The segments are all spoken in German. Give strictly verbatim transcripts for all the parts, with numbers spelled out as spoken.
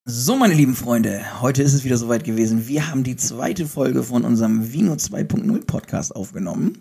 So, meine lieben Freunde, heute ist es wieder soweit gewesen. Wir haben die zweite Folge von unserem Vino zwei Punkt null Podcast aufgenommen.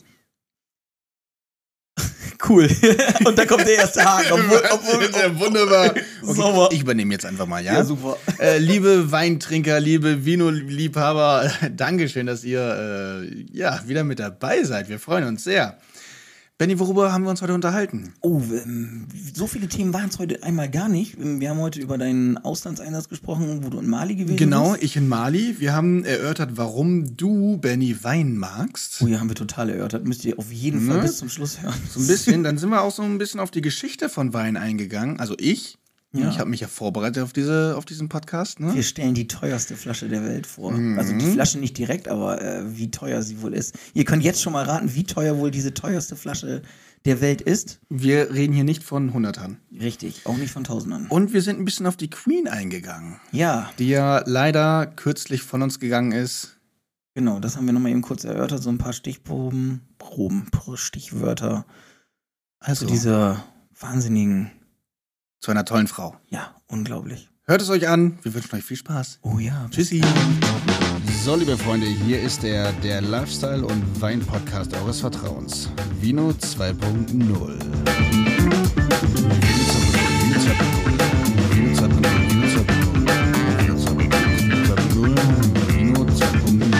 Cool. Und da kommt der erste Haken. Obwohl, obwohl, ja, wunderbar. Okay, ich übernehme jetzt einfach mal, ja? Ja, super. Äh, liebe Weintrinker, liebe Vino-Liebhaber, Dankeschön, dass ihr äh, ja, wieder mit dabei seid. Wir freuen uns sehr. Benni, worüber haben wir uns heute unterhalten? Oh, ähm, so viele Themen waren es heute einmal gar nicht. Wir haben heute über deinen Auslandseinsatz gesprochen, wo du in Mali gewesen Genau, bist. ich in Mali. Wir haben erörtert, warum du, Benni, Wein magst. Oh ja, haben wir total erörtert. Müsst ihr auf jeden Ne? Fall bis zum Schluss hören. So ein bisschen. Dann sind wir auch so ein bisschen auf die Geschichte von Wein eingegangen. Also ich. Ja. Ich habe mich ja vorbereitet auf, diese, auf diesen Podcast. Ne? Wir stellen die teuerste Flasche der Welt vor. Mhm. Also die Flasche nicht direkt, aber äh, wie teuer sie wohl ist. Ihr könnt jetzt schon mal raten, wie teuer wohl diese teuerste Flasche der Welt ist. Wir reden hier nicht von Hundertern. Richtig, auch nicht von Tausendern. Und wir sind ein bisschen auf die Queen eingegangen. Ja, Die ja leider kürzlich von uns gegangen ist. genau, das haben wir nochmal eben kurz erörtert. So ein paar Stichproben, Proben, Stichwörter Also zu dieser wahnsinnigen, zu einer tollen Frau. ja, unglaublich. Hört es euch an. Wir wünschen euch viel Spaß. Oh ja. Tschüssi. So, liebe Freunde, hier ist er, der Lifestyle- und Wein-Podcast eures Vertrauens. Vino zwei Punkt null. Vino zwei Punkt null, Vino zwei Punkt null, Vino zwei Punkt null, Vino zwei Punkt null.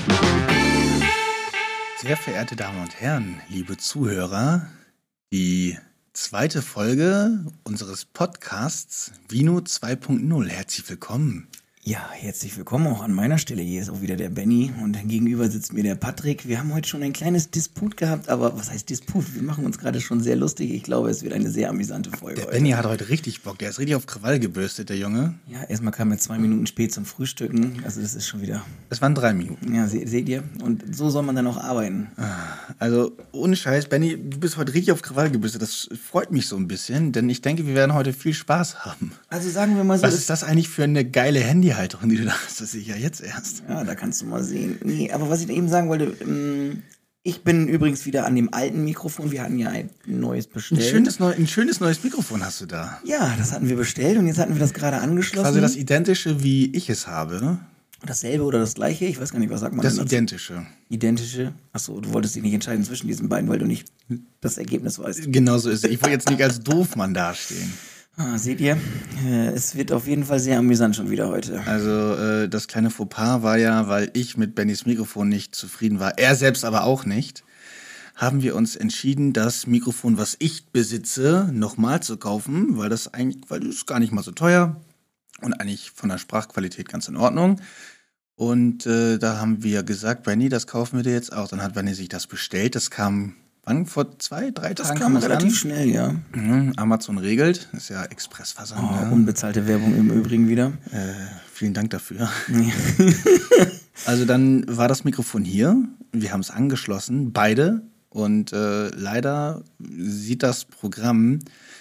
Sehr verehrte Damen und Herren, liebe Zuhörer, die zweite Folge unseres Podcasts Vino zwei Punkt null. Herzlich willkommen. Ja, herzlich willkommen auch an meiner Stelle. Hier ist auch wieder der Benny und gegenüber sitzt mir der Patrick. Wir haben heute schon ein kleines Disput gehabt, aber was heißt Disput? Wir machen uns gerade schon sehr lustig. Ich glaube, es wird eine sehr amüsante Folge. Der heute. Benni hat heute richtig Bock. Der ist richtig auf Krawall gebürstet, der Junge. Ja, erstmal kam er zwei Minuten spät zum Frühstücken. Also das ist schon wieder, Es waren drei Minuten. ja, se seht ihr? Und so soll man dann auch arbeiten. Also ohne Scheiß, Benni, du bist heute richtig auf Krawall gebürstet. Das freut mich so ein bisschen, denn ich denke, wir werden heute viel Spaß haben. Also sagen wir mal so. Was ist das eigentlich für eine geile Handyhalterung, die du da hast? Das sehe ich ja jetzt erst. Ja, da kannst du mal sehen. Nee, aber was ich eben sagen wollte, ähm, ich bin übrigens wieder an dem alten Mikrofon. Wir hatten ja ein neues Ein bestellt. schönes, neu, ein schönes neues Mikrofon hast du da. Ja, das hatten wir bestellt und jetzt hatten wir das gerade angeschlossen. Quasi das Identische, wie ich es habe. Dasselbe oder das gleiche? Ich weiß gar nicht, was sagt man Das denn dazu? Identische. Identische? Achso, du wolltest dich nicht entscheiden zwischen diesen beiden, weil du nicht das Ergebnis weißt. Genauso ist es. Ich wollte jetzt nicht als Doofmann dastehen. Ah, seht ihr? Äh, es wird auf jeden Fall sehr amüsant schon wieder heute. Also äh, das kleine Fauxpas war ja, weil ich mit Bennys Mikrofon nicht zufrieden war, er selbst aber auch nicht, haben wir uns entschieden, das Mikrofon, was ich besitze, nochmal zu kaufen, weil das eigentlich, weil das ist gar nicht mal so teuer und eigentlich von der Sprachqualität ganz in Ordnung. Und äh, da haben wir gesagt, Benny, das kaufen wir dir jetzt auch. Dann hat Benny sich das bestellt. Das kam, wann? Vor zwei, drei Das Tagen kam das relativ an. schnell, ja. Mhm, Amazon regelt. Das ist ja Expressversand. Oh, ne? unbezahlte Werbung im Übrigen wieder. äh, vielen Dank dafür. Ja. Also dann war das Mikrofon hier. Wir haben es angeschlossen, beide. Und äh, leider sieht das Programm,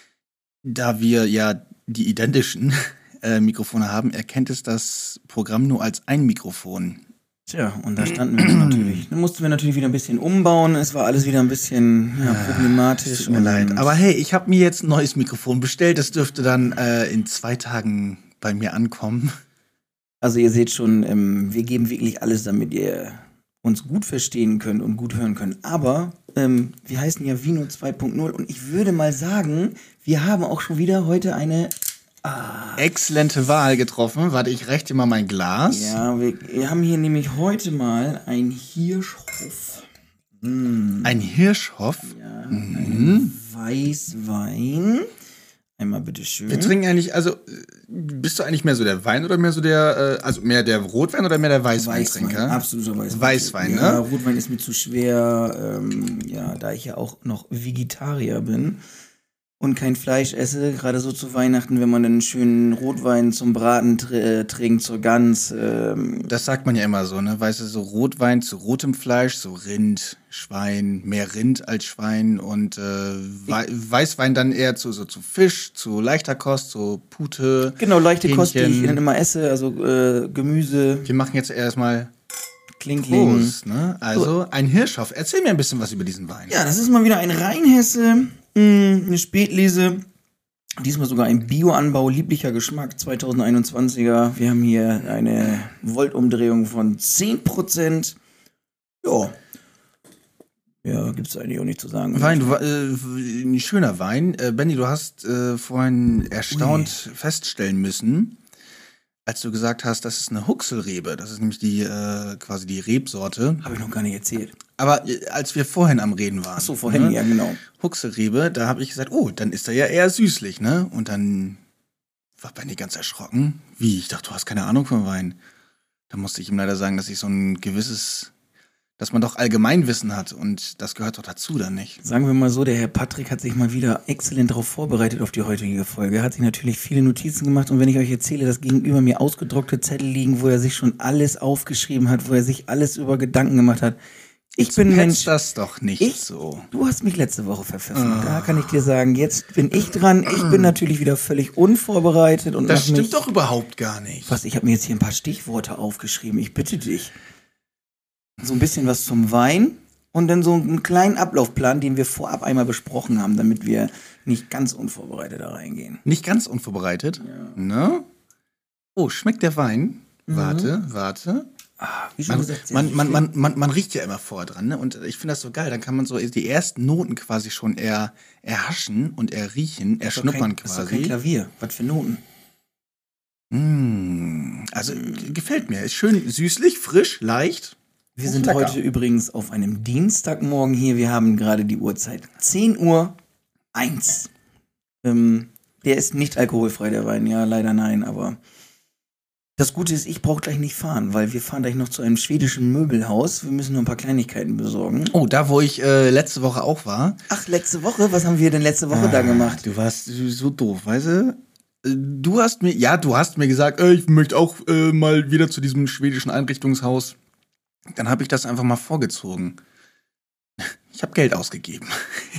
da wir ja die identischen äh, Mikrofone haben, erkennt es das Programm nur als ein Mikrofon. Tja, und da standen wir dann natürlich. Dann mussten wir natürlich wieder ein bisschen umbauen. Es war alles wieder ein bisschen ja, problematisch. Tut mir und- leid. Aber hey, ich habe mir jetzt ein neues Mikrofon bestellt. Das dürfte dann äh, in zwei Tagen bei mir ankommen. Also ihr seht schon, ähm, wir geben wirklich alles, damit ihr uns gut verstehen könnt und gut hören könnt. Aber ähm, wir heißen ja Vino zwei Punkt null und ich würde mal sagen, wir haben auch schon wieder heute eine... Exzellente Wahl getroffen. Warte, ich reiche dir mal mein Glas. Ja, wir, wir haben hier nämlich heute mal ein Hirschhoff. Mm, Ein Hirschhoff. ja, ein Weißwein. Einmal bitteschön. Wir trinken eigentlich, also äh, bist du eigentlich mehr so der Wein oder mehr so der, äh, also mehr der Rotwein oder mehr der Weißweintrinker? absoluter Weißwein. Weißwein, ja, ne? Rotwein ist mir zu schwer, ähm, ja, da ich ja auch noch Vegetarier bin und kein Fleisch esse, gerade so zu Weihnachten, wenn man einen schönen Rotwein zum Braten tr äh, trinkt, zur Gans. Ähm, Das sagt man ja immer so, ne? Weißt du, so Rotwein zu rotem Fleisch, so Rind, Schwein, mehr Rind als Schwein und äh, Wei Weißwein dann eher zu so zu Fisch, zu leichter Kost, so Pute. genau, leichte Kost, die ich Hähnchen. dann immer esse, also äh, Gemüse, Wir machen jetzt erstmal Klinkling. Prost, ne? Also ein Hirschhoff. Erzähl mir ein bisschen was über diesen Wein. Ja, das ist mal wieder ein Rheinhesse, mh, eine Spätlese. Diesmal sogar ein Bioanbau, lieblicher Geschmack, zweitausendeinundzwanziger. Wir haben hier eine Voltumdrehung von zehn Prozent. Ja. Ja, gibt's eigentlich auch nicht zu sagen. Wein, du, äh, ein schöner Wein. Äh, Benny, du hast äh, vorhin erstaunt Ui. feststellen müssen, als du gesagt hast, das ist eine Huxelrebe. Das ist nämlich die äh, quasi die Rebsorte. Habe ich noch gar nicht erzählt. Aber äh, als wir vorhin am Reden waren. Ach so, vorhin, ne? Ja, genau. Huxelrebe, da habe ich gesagt, oh, dann ist er ja eher süßlich, ne? Und dann war Benny ganz erschrocken. Wie? Ich dachte, du hast keine Ahnung vom Wein. Da musste ich ihm leider sagen, dass ich so ein gewisses, dass man doch Allgemeinwissen hat und das gehört doch dazu dann nicht. Sagen wir mal so, der Herr Patrick hat sich mal wieder exzellent darauf vorbereitet auf die heutige Folge. Er hat sich natürlich viele Notizen gemacht und wenn ich euch erzähle, dass gegenüber mir ausgedruckte Zettel liegen, wo er sich schon alles aufgeschrieben hat, wo er sich alles über Gedanken gemacht hat. Ich Jetzt bin Mensch. das doch nicht ich, so. Du hast mich letzte Woche verpfiffen. Oh. Da kann ich dir sagen, jetzt bin ich dran. Ich bin natürlich wieder völlig unvorbereitet. Und das stimmt mich, doch überhaupt gar nicht. Was, ich habe mir jetzt hier ein paar Stichworte aufgeschrieben. Ich bitte dich. So ein bisschen was zum Wein und dann so einen kleinen Ablaufplan, den wir vorab einmal besprochen haben, damit wir nicht ganz unvorbereitet da reingehen. Nicht ganz unvorbereitet? Ja. Ne? Oh, schmeckt der Wein? Mhm. Warte, warte. Ah, wie schon man, gesagt, man, man, man, man, man riecht ja immer vorher dran, ne? Und ich finde das so geil. Dann kann man so die ersten Noten quasi schon eher erhaschen und erriechen, erschnuppern quasi. Das ist doch kein Klavier. Was für Noten? Mmh, also mm. gefällt mir. Ist schön süßlich, frisch, leicht. Wir sind lecker. Heute übrigens auf einem Dienstagmorgen hier. Wir haben gerade die Uhrzeit zehn Uhr eins. Ähm, der ist nicht alkoholfrei, der Wein. Ja, leider nein, aber das Gute ist, ich brauche gleich nicht fahren, weil wir fahren gleich noch zu einem schwedischen Möbelhaus. Wir müssen noch ein paar Kleinigkeiten besorgen. Oh, da, wo ich äh, letzte Woche auch war. Ach, letzte Woche? Was haben wir denn letzte Woche ah, da gemacht? Du warst so doof, weißt du? Du hast mir, ja, du hast mir gesagt, äh, ich möchte auch äh, mal wieder zu diesem schwedischen Einrichtungshaus. Dann habe ich das einfach mal vorgezogen. Ich habe Geld ausgegeben.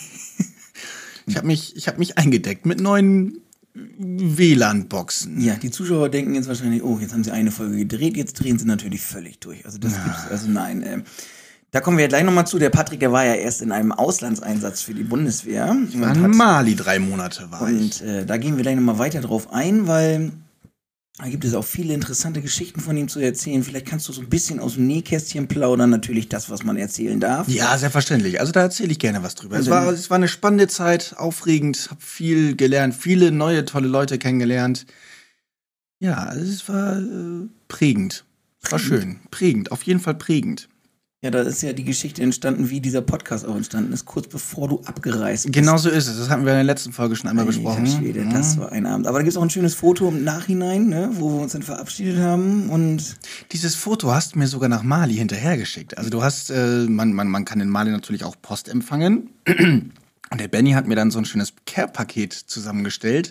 ich habe mich, ich habe mich eingedeckt mit neuen W L A N-Boxen. Ja, die Zuschauer denken jetzt wahrscheinlich, oh, jetzt haben sie eine Folge gedreht, jetzt drehen sie natürlich völlig durch. Also das ja. gibt's, also nein. Äh, da kommen wir ja gleich nochmal zu. Der Patrick, der war ja erst in einem Auslandseinsatz für die Bundeswehr. Ich war in Mali drei Monate war und, ich. Und äh, da gehen wir gleich nochmal weiter drauf ein, weil da gibt es auch viele interessante Geschichten von ihm zu erzählen. Vielleicht kannst du so ein bisschen aus dem Nähkästchen plaudern. Natürlich das, was man erzählen darf. Ja, selbstverständlich. Also da erzähle ich gerne was drüber. Es war, es war eine spannende Zeit, aufregend, habe viel gelernt, viele neue, tolle Leute kennengelernt. Ja, es war äh, prägend. Es war schön. Prägend, auf jeden Fall prägend. Ja, da ist ja die Geschichte entstanden, wie dieser Podcast auch entstanden ist, kurz bevor du abgereist bist. Genau so ist es. Das hatten wir in der letzten Folge schon einmal Alter besprochen. Schwede, mhm. Das war ein Abend. Aber da gibt es auch ein schönes Foto im Nachhinein, ne, wo wir uns dann verabschiedet haben. Und dieses Foto hast du mir sogar nach Mali hinterhergeschickt. Also du hast, äh, man, man, man kann in Mali natürlich auch Post empfangen. Und der Benny hat mir dann so ein schönes Care-Paket zusammengestellt.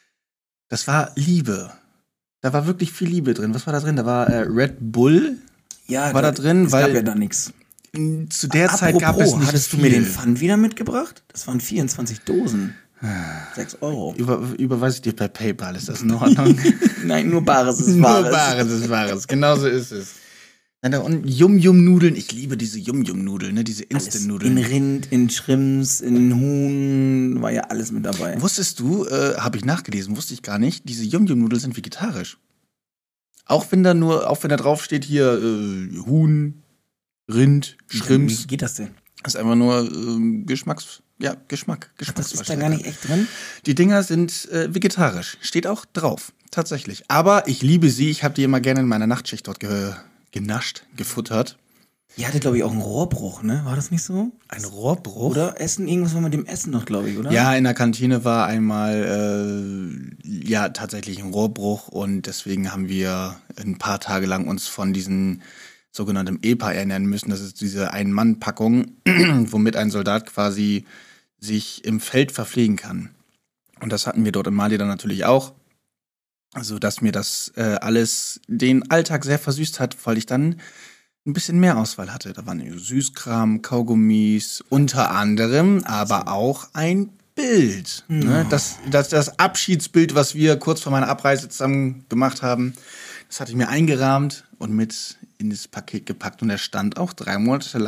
Das war Liebe. Da war wirklich viel Liebe drin. Was war da drin? Da war äh, Red Bull. Ja, war da, da drin, es weil gab ja da nichts. Zu der Apropos, Zeit gab es nicht hattest viel. du mir den Pfand wieder mitgebracht? Das waren vierundzwanzig Dosen. sechs Euro. Über, überweise ich dir per PayPal, ist das in Ordnung? Nein, nur Bares ist Wahres. Nur Bares ist Wahres, genau so ist es. Und Yum-Yum-Nudeln, ich liebe diese Yum-Yum-Nudeln, ne, diese Instant-Nudeln. In Rind, in Shrimps, in Huhn, war ja alles mit dabei. Wusstest du, äh, habe ich nachgelesen, wusste ich gar nicht, diese Yum-Yum-Nudeln sind vegetarisch. Auch wenn da nur, auch wenn da drauf steht hier äh, Huhn, Rind, Shrimps. Wie geht das denn? Das ist einfach nur ähm, Geschmacks, ja, Geschmack. Ach, das ist da gar nicht echt drin? Die Dinger sind äh, vegetarisch. Steht auch drauf, tatsächlich. Aber ich liebe sie. Ich habe die immer gerne in meiner Nachtschicht dort ge genascht, gefuttert. Die hatte, glaube ich, auch einen Rohrbruch, ne? War das nicht so? Ein Rohrbruch? Oder Essen, irgendwas war mit dem Essen noch, glaube ich, oder? Ja, in der Kantine war einmal, äh, ja, tatsächlich ein Rohrbruch und deswegen haben wir ein paar Tage lang uns von diesen sogenannten E P A ernähren müssen. Das ist diese Ein-Mann-Packung, womit ein Soldat quasi sich im Feld verpflegen kann. Und das hatten wir dort in Mali dann natürlich auch. Also, dass mir das äh, alles den Alltag sehr versüßt hat, weil ich dann ein bisschen mehr Auswahl hatte. Da waren Süßkram, Kaugummis, unter anderem, aber auch ein Bild. Mhm. Ne? Das, das, das Abschiedsbild, was wir kurz vor meiner Abreise zusammen gemacht haben, das hatte ich mir eingerahmt und mit in das Paket gepackt. Und er stand auch drei Monate lang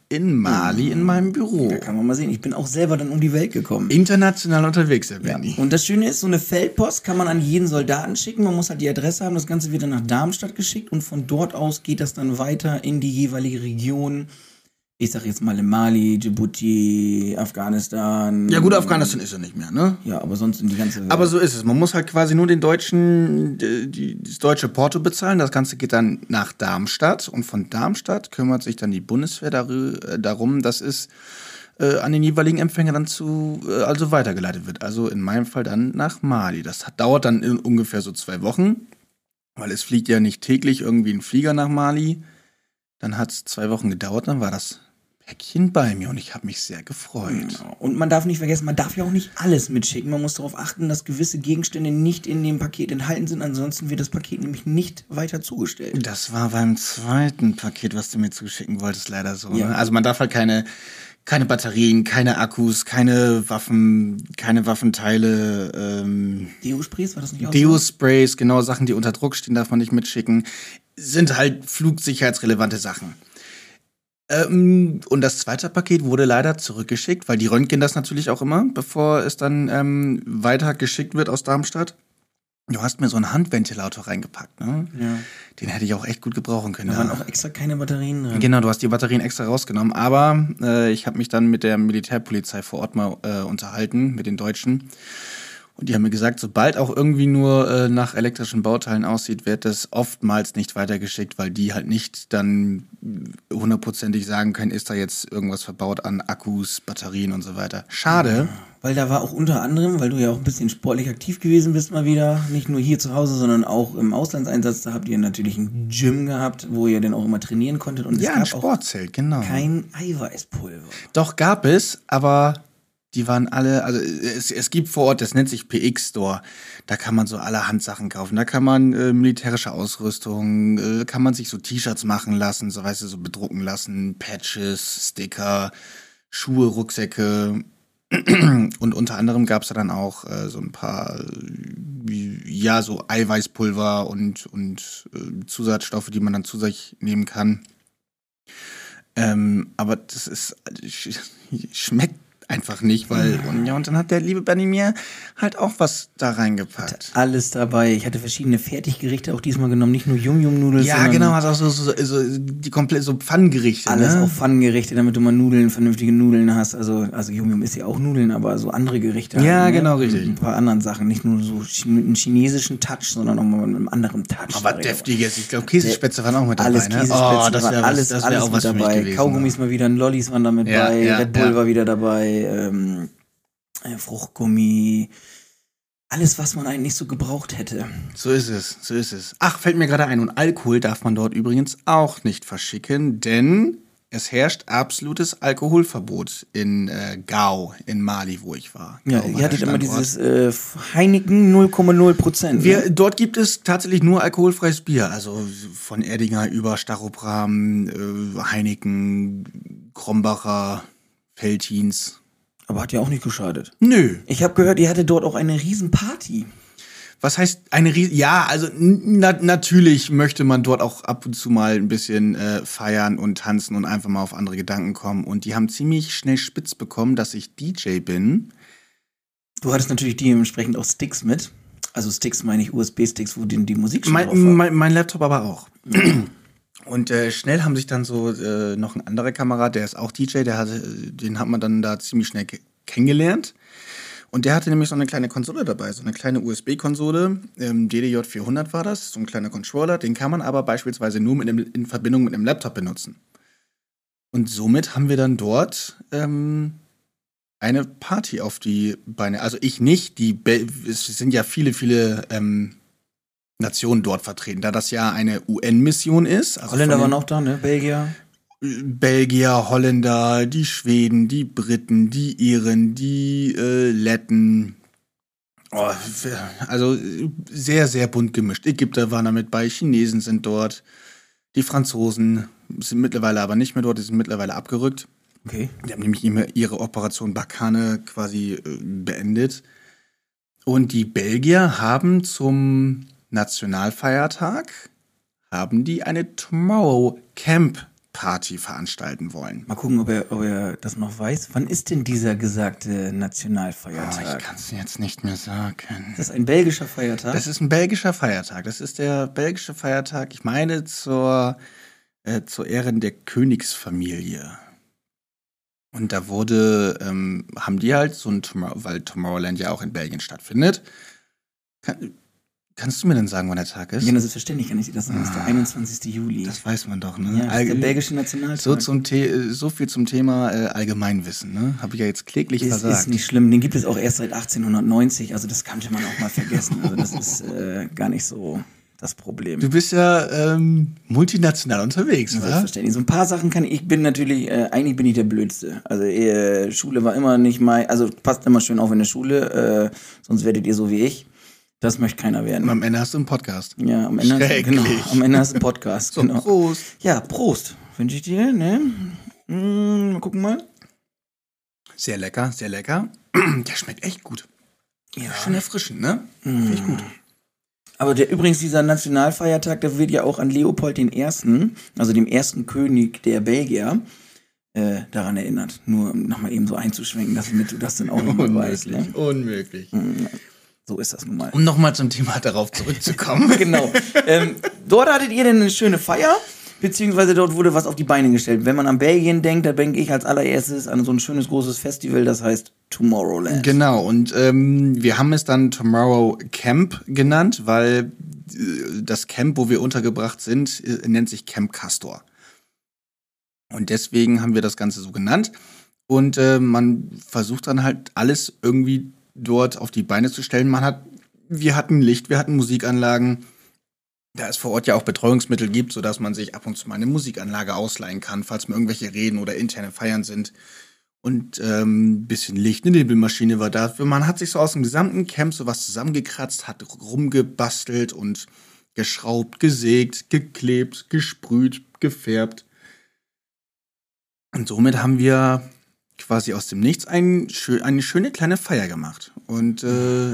in Mali in meinem Büro. Da kann man mal sehen. Ich bin auch selber dann um die Welt gekommen. International unterwegs, Herr Benny. Ja. Und das Schöne ist, so eine Feldpost kann man an jeden Soldaten schicken. Man muss halt die Adresse haben. Das Ganze wird dann nach Darmstadt geschickt und von dort aus geht das dann weiter in die jeweilige Region. Ich sag jetzt mal in Mali, Djibouti, Afghanistan. Ja gut, Afghanistan ist ja nicht mehr, ne? Ja, aber sonst in die ganze Welt. Aber so ist es. Man muss halt quasi nur den deutschen, die, das deutsche Porto bezahlen. Das Ganze geht dann nach Darmstadt. Und von Darmstadt kümmert sich dann die Bundeswehr darü- darum, dass es äh, an den jeweiligen Empfänger dann zu, äh, also weitergeleitet wird. Also in meinem Fall dann nach Mali. Das hat, dauert dann in ungefähr so zwei Wochen. Weil es fliegt ja nicht täglich irgendwie ein Flieger nach Mali. Dann hat es zwei Wochen gedauert, dann war das Päckchen bei mir und ich habe mich sehr gefreut. Genau. Und man darf nicht vergessen, man darf ja auch nicht alles mitschicken. Man muss darauf achten, dass gewisse Gegenstände nicht in dem Paket enthalten sind. Ansonsten wird das Paket nämlich nicht weiter zugestellt. Das war beim zweiten Paket, was du mir zuschicken wolltest, leider so. Ja. Ne? Also man darf halt keine, keine Batterien, keine Akkus, keine Waffen, keine Waffenteile. Ähm, Deo-Sprays, war das nicht auch so? Deo-Sprays, genau, Sachen, die unter Druck stehen, darf man nicht mitschicken. Sind halt flugsicherheitsrelevante Sachen. Ähm, und das zweite Paket wurde leider zurückgeschickt, weil die röntgen das natürlich auch immer, bevor es dann ähm, weiter geschickt wird aus Darmstadt. Du hast mir so einen Handventilator reingepackt, ne? Ja. Den hätte ich auch echt gut gebrauchen können. Da waren auch extra keine Batterien drin. Genau, du hast die Batterien extra rausgenommen, aber äh, ich habe mich dann mit der Militärpolizei vor Ort mal äh, unterhalten, mit den Deutschen. Und die haben mir gesagt, sobald auch irgendwie nur äh, nach elektrischen Bauteilen aussieht, wird das oftmals nicht weitergeschickt, weil die halt nicht dann hundertprozentig sagen können, ist da jetzt irgendwas verbaut an Akkus, Batterien und so weiter. Schade. Ja, weil da war auch unter anderem, weil du ja auch ein bisschen sportlich aktiv gewesen bist mal wieder, nicht nur hier zu Hause, sondern auch im Auslandseinsatz, da habt ihr natürlich ein Gym gehabt, wo ihr dann auch immer trainieren konntet. Und Ja, es ein gab Sportzelt, genau. auch kein Eiweißpulver. Doch gab es, aber die waren alle, also es, es gibt vor Ort, das nennt sich P X Store, da kann man so allerhand Sachen kaufen, da kann man äh, militärische Ausrüstung, äh, kann man sich so T-Shirts machen lassen, so weißt du, so bedrucken lassen, Patches, Sticker, Schuhe, Rucksäcke und unter anderem gab es da dann auch äh, so ein paar, äh, ja, so Eiweißpulver und, und äh, Zusatzstoffe, die man dann zu sich nehmen kann. Ähm, aber das ist, schmeckt einfach nicht, weil, und ja, und dann hat der liebe Benny mir halt auch was da reingepackt. Alles dabei. Ich hatte verschiedene Fertiggerichte auch diesmal genommen, nicht nur Yum-Yum-Nudeln. Ja, genau, hat auch so, so, so die komplett so Pfannengerichte. Alles ne? auch Pfannengerichte, damit du mal Nudeln, vernünftige Nudeln hast. Also, also Yum-Yum ist ja auch Nudeln, aber so andere Gerichte. Ja, halt, ne? genau, richtig. Ein paar anderen Sachen. Nicht nur so mit einem chinesischen Touch, sondern auch mal mit einem anderen Touch. Aber deftiges. Ich glaube, Käsespätzle waren auch mit dabei, alles ne? Käsespätzle Oh, das waren wäre alles, das wär alles auch was mit für mich dabei. gewesen. Kaugummis mal wieder, Lollis waren da mit Ja, bei, ja, Red Bull ja. war wieder dabei, ähm, äh, Fruchtgummi. Alles, was man eigentlich so gebraucht hätte. So ist es, so ist es. Ach, fällt mir gerade ein. Und Alkohol darf man dort übrigens auch nicht verschicken, denn es herrscht absolutes Alkoholverbot in äh, Gao, in Mali, wo ich war. Ja, Gao war ihr hattet der immer Standort. dieses äh, Heineken null Komma null Prozent. Wir, Ne? dort gibt es tatsächlich nur alkoholfreies Bier, also von Erdinger über Stachopram, äh, Heineken, Krombacher, Veltins. Aber hat ja auch nicht geschadet. Nö. Ich habe gehört, ihr hattet dort auch eine Riesenparty. Was heißt eine Ries Ja, also na natürlich möchte man dort auch ab und zu mal ein bisschen äh, feiern und tanzen und einfach mal auf andere Gedanken kommen. Und die haben ziemlich schnell spitz bekommen, dass ich D J bin. Du hattest natürlich dementsprechend auch Sticks mit. Also Sticks meine ich U S B-Sticks, wo die, die Musik schon drauf war. Mein, mein, mein Laptop aber auch. Und äh, schnell haben sich dann so äh, noch ein anderer Kamerad, der ist auch D J, der hatte, den hat man dann da ziemlich schnell ke- kennengelernt. Und der hatte nämlich so eine kleine Konsole dabei, so eine kleine U S B-Konsole, ähm, D D J vierhundert war das, so ein kleiner Controller, den kann man aber beispielsweise nur mit einem, in Verbindung mit einem Laptop benutzen. Und somit haben wir dann dort ähm, eine Party auf die Beine, also ich nicht, die Be- es sind ja viele, viele ähm, Nationen dort vertreten, da das ja eine U N-Mission ist. Also Holländer von den- waren auch da, ne? Belgier. Belgier, Holländer, die Schweden, die Briten, die Iren, die äh, Letten. Oh, also sehr, sehr bunt gemischt. Ägypter waren damit bei, Chinesen sind dort, die Franzosen sind mittlerweile aber nicht mehr dort, die sind mittlerweile abgerückt. Okay. Die haben nämlich immer ihre Operation Barkhane quasi äh, beendet. Und die Belgier haben zum Nationalfeiertag haben die eine Tomorrow Camp Party veranstalten wollen. Mal gucken, ob er, ob er das noch weiß. Wann ist denn dieser gesagte Oh, Nationalfeiertag? ich kann es jetzt nicht mehr sagen. Ist das ein belgischer Feiertag? Das ist ein belgischer Feiertag. Das ist der belgische Feiertag, ich meine, zur, äh, zur Ehren der Königsfamilie. Und da wurde, ähm, haben die halt so ein Tomorrow, weil Tomorrowland ja auch in Belgien stattfindet. Kann, kannst du mir denn sagen, wann der Tag ist? Ja, das ist verständlich, kann ich dir das sagen. Das ist der einundzwanzigste Juli. Das weiß man doch, ne? ja, das ist der Allge- belgische Nationaltag. so, zum The- so viel zum Thema äh, Allgemeinwissen, ne? Habe ich ja jetzt kläglich ist, versagt. ist nicht schlimm. Den gibt es auch erst seit achtzehnhundertneunzig. Also das könnte man auch mal vergessen. Also das ist äh, gar nicht so das Problem. Du bist ja ähm, multinational unterwegs, oder? Selbstverständlich. So ein paar Sachen kann ich, ich bin natürlich, äh, eigentlich bin ich der Blödste. Also äh, Schule war immer nicht mein, also passt immer schön auf in der Schule, äh, sonst werdet ihr so wie ich. Das möchte keiner werden. Und am Ende hast du einen Podcast. Ja, am Ende, hast, Schrecklich. genau, am Ende hast du einen Podcast. So, genau. Prost. Ja, Prost. Wünsche ich dir, ne? Mm, mal gucken mal. Sehr lecker, sehr lecker. Der schmeckt echt gut. Ja. Schön erfrischend, ne? Finde ich gut. Aber der, übrigens, dieser Nationalfeiertag, der wird ja auch an Leopold den Ersten, also dem ersten König der Belgier, äh, daran erinnert. Nur um nochmal eben so einzuschwenken, damit du das dann auch nochmal weißt. Ne? Unmöglich. So ist das nun mal. Um nochmal zum Thema darauf zurückzukommen. Genau. ähm, dort hattet ihr denn eine schöne Feier, beziehungsweise dort wurde was auf die Beine gestellt. Wenn man an Belgien denkt, da denke ich als allererstes an so ein schönes großes Festival, das heißt Tomorrowland. Genau, und ähm, wir haben es dann Tomorrow Camp genannt, weil äh, das Camp, wo wir untergebracht sind, äh, nennt sich Camp Castor. Und deswegen haben wir das Ganze so genannt. Und äh, man versucht dann halt alles irgendwie dort auf die Beine zu stellen. Man hat, wir hatten Licht, wir hatten Musikanlagen. Da es vor Ort ja auch Betreuungsmittel gibt, sodass man sich ab und zu mal eine Musikanlage ausleihen kann, falls mal irgendwelche Reden oder interne Feiern sind. Und ähm, ein bisschen Licht, eine Nebelmaschine war da. Man hat sich so aus dem gesamten Camp sowas zusammengekratzt, hat rumgebastelt und geschraubt, gesägt, geklebt, gesprüht, gefärbt. Und somit haben wir quasi aus dem Nichts ein, eine schöne kleine Feier gemacht. Und äh,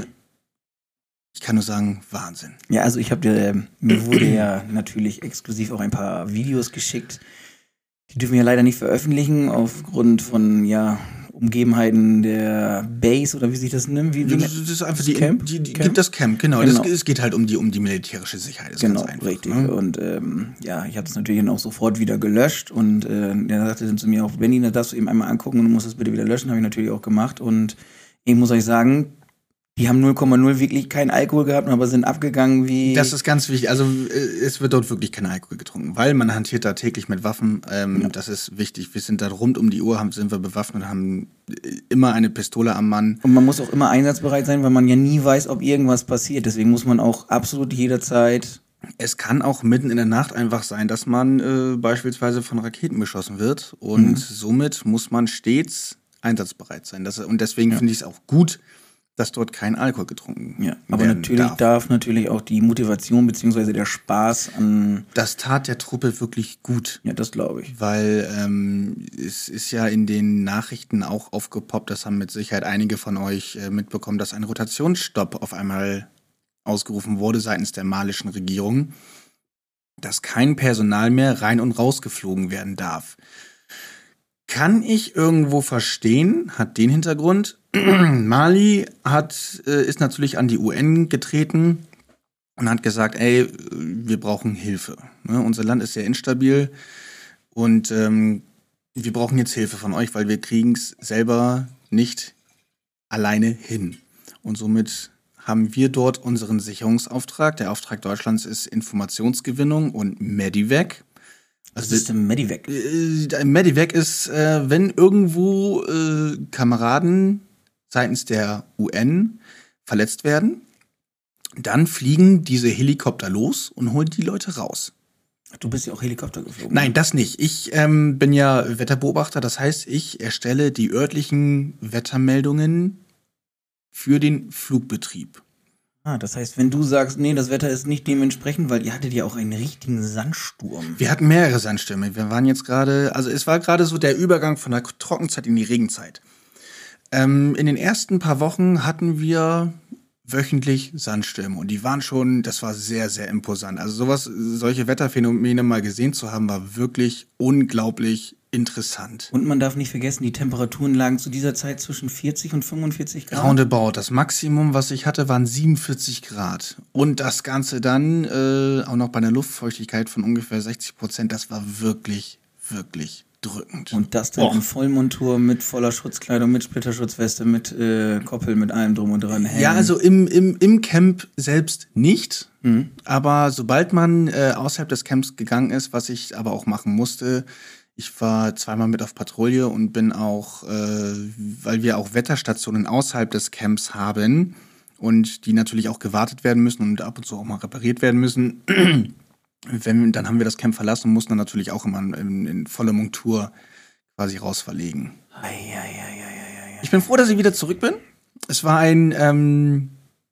ich kann nur sagen, Wahnsinn. Ja, also ich habe dir, mir wurde ja natürlich exklusiv auch ein paar Videos geschickt. Die dürfen wir leider nicht veröffentlichen, aufgrund von, ja, Umgebenheiten der Base oder wie sich das nennt. Wie, wie Das ist einfach das die, Camp? die, die Camp? Das Camp, genau. Genau. Das, es geht halt um die, um die militärische Sicherheit. Das ist Genau, ganz einfach, richtig. Ne? Und ähm, ja, ich habe das natürlich dann auch sofort wieder gelöscht. Und äh, der sagte dann zu mir auch, Benni, das darfst du eben einmal angucken und du musst das bitte wieder löschen. Habe ich natürlich auch gemacht. Und ich muss euch sagen, die haben null Komma null wirklich keinen Alkohol gehabt, aber sind abgegangen wie... Das ist ganz wichtig. Also äh, es wird dort wirklich kein Alkohol getrunken, weil man hantiert da täglich mit Waffen. Ähm, Ja. Das ist wichtig. Wir sind da rund um die Uhr, haben, sind wir bewaffnet, haben äh, immer eine Pistole am Mann. Und man muss auch immer einsatzbereit sein, weil man ja nie weiß, ob irgendwas passiert. Deswegen muss man auch absolut jederzeit... Es kann auch mitten in der Nacht einfach sein, dass man äh, beispielsweise von Raketen beschossen wird. Und Mhm. somit muss man stets einsatzbereit sein. Das, und deswegen finde ich es auch gut, dass dort kein Alkohol getrunken Ja, aber werden natürlich darf. darf. natürlich auch die Motivation beziehungsweise der Spaß an... Das tat der Truppe wirklich gut. Ja, das glaube ich. Weil ähm, es ist ja in den Nachrichten auch aufgepoppt, das haben mit Sicherheit einige von euch äh, mitbekommen, dass ein Rotationsstopp auf einmal ausgerufen wurde seitens der malischen Regierung, dass kein Personal mehr rein und raus geflogen werden darf. Kann ich irgendwo verstehen, hat den Hintergrund. Mali hat, äh, ist natürlich an die U N getreten und hat gesagt, ey, wir brauchen Hilfe. Ne? Unser Land ist sehr instabil und ähm, wir brauchen jetzt Hilfe von euch, weil wir kriegen es selber nicht alleine hin. Und somit haben wir dort unseren Sicherungsauftrag. Der Auftrag Deutschlands ist Informationsgewinnung und Medivac. Was ist denn Medivac? Äh, Medivac ist, äh, wenn irgendwo äh, Kameraden seitens der U N verletzt werden, dann fliegen diese Helikopter los und holen die Leute raus. Du bist ja auch Helikopter geflogen. Nein, das nicht. Ich ähm, bin ja Wetterbeobachter, das heißt, ich erstelle die örtlichen Wettermeldungen für den Flugbetrieb. Ah, das heißt, wenn du sagst, nee, das Wetter ist nicht dementsprechend, weil ihr hattet ja auch einen richtigen Sandsturm. Wir hatten mehrere Sandstürme. Wir waren jetzt gerade, also es war gerade so der Übergang von der Trockenzeit in die Regenzeit. Ähm, in den ersten paar Wochen hatten wir wöchentlich Sandstürme. Und die waren schon, das war sehr, sehr imposant. Also sowas, solche Wetterphänomene mal gesehen zu haben, war wirklich unglaublich interessant. Und man darf nicht vergessen, die Temperaturen lagen zu dieser Zeit zwischen vierzig und fünfundvierzig Grad. Roundabout. Das Maximum, was ich hatte, waren siebenundvierzig Grad. Und das Ganze dann äh, auch noch bei einer Luftfeuchtigkeit von ungefähr sechzig Prozent. Das war wirklich, wirklich drückend. Und das dann Och. in Vollmontur mit voller Schutzkleidung, mit Splitterschutzweste, mit äh, Koppel, mit allem drum und dran. Helm. Ja, also im, im, im Camp selbst nicht. Mhm. Aber sobald man äh, außerhalb des Camps gegangen ist, was ich aber auch machen musste, ich war zweimal mit auf Patrouille und bin auch, äh, weil wir auch Wetterstationen außerhalb des Camps haben und die natürlich auch gewartet werden müssen und ab und zu auch mal repariert werden müssen. Wenn, dann haben wir das Camp verlassen und mussten dann natürlich auch immer in, in voller Montur quasi rausverlegen. Ei, ei, ei, ei, ei, ei. Ich bin froh, dass ich wieder zurück bin. Es war ein, ähm,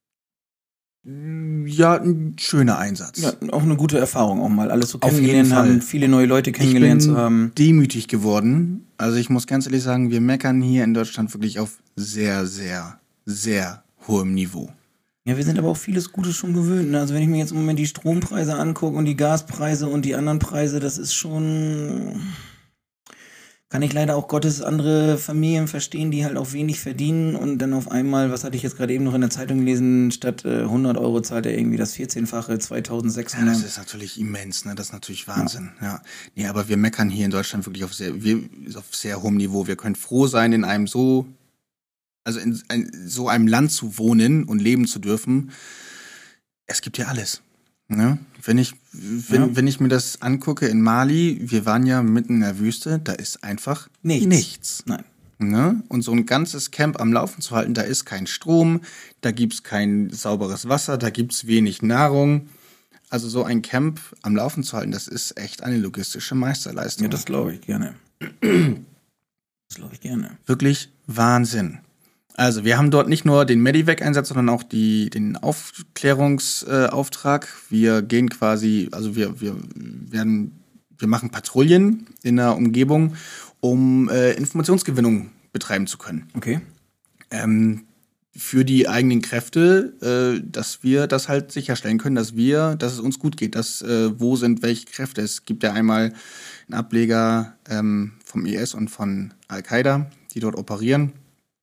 ja, ein schöner Einsatz. Ja, auch eine gute Erfahrung auch mal. Alles so Auf jeden kennengelernt Fall. haben, viele neue Leute kennengelernt ich bin zu haben. demütig geworden. Also ich muss ganz ehrlich sagen, wir meckern hier in Deutschland wirklich auf sehr, sehr, sehr hohem Niveau. Ja, wir sind aber auch vieles Gutes schon gewöhnt. Ne? Also wenn ich mir jetzt im Moment die Strompreise angucke und die Gaspreise und die anderen Preise, das ist schon... Kann ich leider auch Gottes andere Familien verstehen, die halt auch wenig verdienen und dann auf einmal, was hatte ich jetzt gerade eben noch in der Zeitung gelesen, statt äh, hundert Euro zahlt er irgendwie das vierzehnfache, Ja, zweitausendsechshundert. das ist natürlich immens, ne? Das ist natürlich Wahnsinn. Ja. Ja. Nee, aber wir meckern hier in Deutschland wirklich auf sehr, wir, auf sehr hohem Niveau. Wir können froh sein, in einem so, also in ein, so einem Land zu wohnen und leben zu dürfen. Es gibt ja alles. Ne? Wenn ich, wenn, Ja. wenn ich mir das angucke in Mali, wir waren ja mitten in der Wüste, da ist einfach Nichts. nichts. Nein. Ne? Und so ein ganzes Camp am Laufen zu halten, da ist kein Strom, da gibt's kein sauberes Wasser, da gibt's wenig Nahrung. Also so ein Camp am Laufen zu halten, das ist echt eine logistische Meisterleistung. Ja, das glaube ich gerne. Das glaube ich gerne. Wirklich Wahnsinn. Also wir haben dort nicht nur den Medivac-Einsatz, sondern auch die, den Aufklärungsauftrag. Äh, wir gehen quasi, also wir, wir werden, wir machen Patrouillen in der Umgebung, um äh, Informationsgewinnung betreiben zu können. Okay. Ähm, für die eigenen Kräfte, äh, dass wir das halt sicherstellen können, dass wir, dass es uns gut geht, dass äh, wo sind welche Kräfte. Es gibt ja einmal einen Ableger ähm, vom I S und von Al-Qaida, die dort operieren.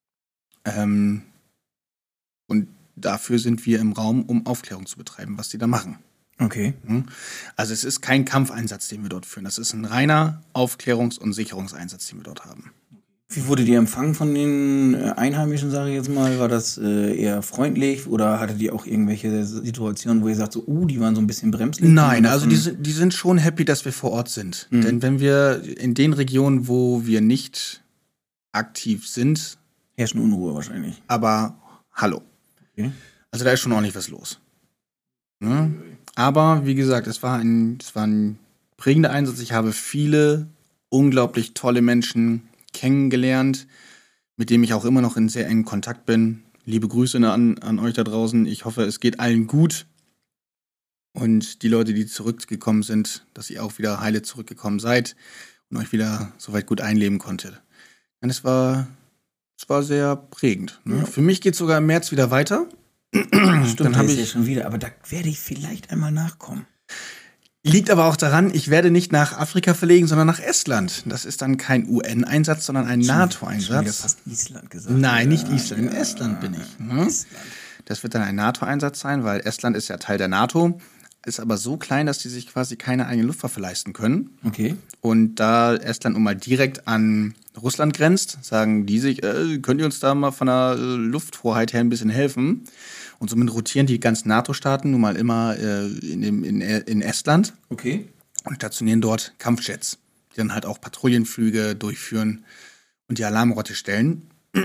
Ähm, und dafür sind wir im Raum, um Aufklärung zu betreiben, was die da machen. Okay. Also es ist kein Kampfeinsatz, den wir dort führen. Das ist ein reiner Aufklärungs- und Sicherungseinsatz, den wir dort haben. Wie wurde die empfangen von den äh, Einheimischen, sage ich jetzt mal? War das äh, eher freundlich oder hattet ihr auch irgendwelche Situationen, wo ihr sagt, so, uh, die waren so ein bisschen bremslich? Nein, also die sind, die sind schon happy, dass wir vor Ort sind. Mhm. Denn wenn wir in den Regionen, wo wir nicht aktiv sind, herrschen Unruhe wahrscheinlich. aber hallo. Okay. Also da ist schon ordentlich was los. Ne? Aber wie gesagt, es war ein, es war ein prägender Einsatz. Ich habe viele unglaublich tolle Menschen kennengelernt, mit denen ich auch immer noch in sehr engen Kontakt bin. Liebe Grüße an, an euch da draußen. Ich hoffe, es geht allen gut. Und die Leute, die zurückgekommen sind, dass ihr auch wieder heile zurückgekommen seid und euch wieder soweit gut einleben konntet. Und es war, es war sehr prägend. Ne? Ja. Für mich geht es sogar im März wieder weiter. Stimmt, Dann da habe ist ja ich schon wieder, aber da werde ich vielleicht einmal nachkommen. Liegt aber auch daran, ich werde nicht nach Afrika verlegen, sondern nach Estland. Das ist dann kein U N-Einsatz, sondern ein Schon wieder NATO-Einsatz. fast Island gesagt. Nein, nicht Ja, Island, in ja, Estland bin ich. Ne? Estland. Das wird dann ein NATO-Einsatz sein, weil Estland ist ja Teil der NATO, ist aber so klein, dass die sich quasi keine eigene Luftwaffe leisten können. Okay. Und da Estland nun mal direkt an Russland grenzt, sagen die sich, äh, könnt ihr uns da mal von der äh, Lufthoheit her ein bisschen helfen? Und somit rotieren die ganzen NATO-Staaten nun mal immer äh, in, dem, in, in Estland Okay. und stationieren dort Kampfjets, die dann halt auch Patrouillenflüge durchführen und die Alarmrotte stellen.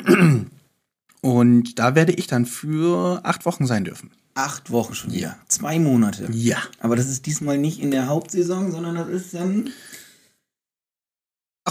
Und da werde ich dann für acht Wochen sein dürfen. Acht Wochen schon wieder. Zwei Monate. Ja. Aber das ist diesmal nicht in der Hauptsaison, sondern das ist dann... Ach,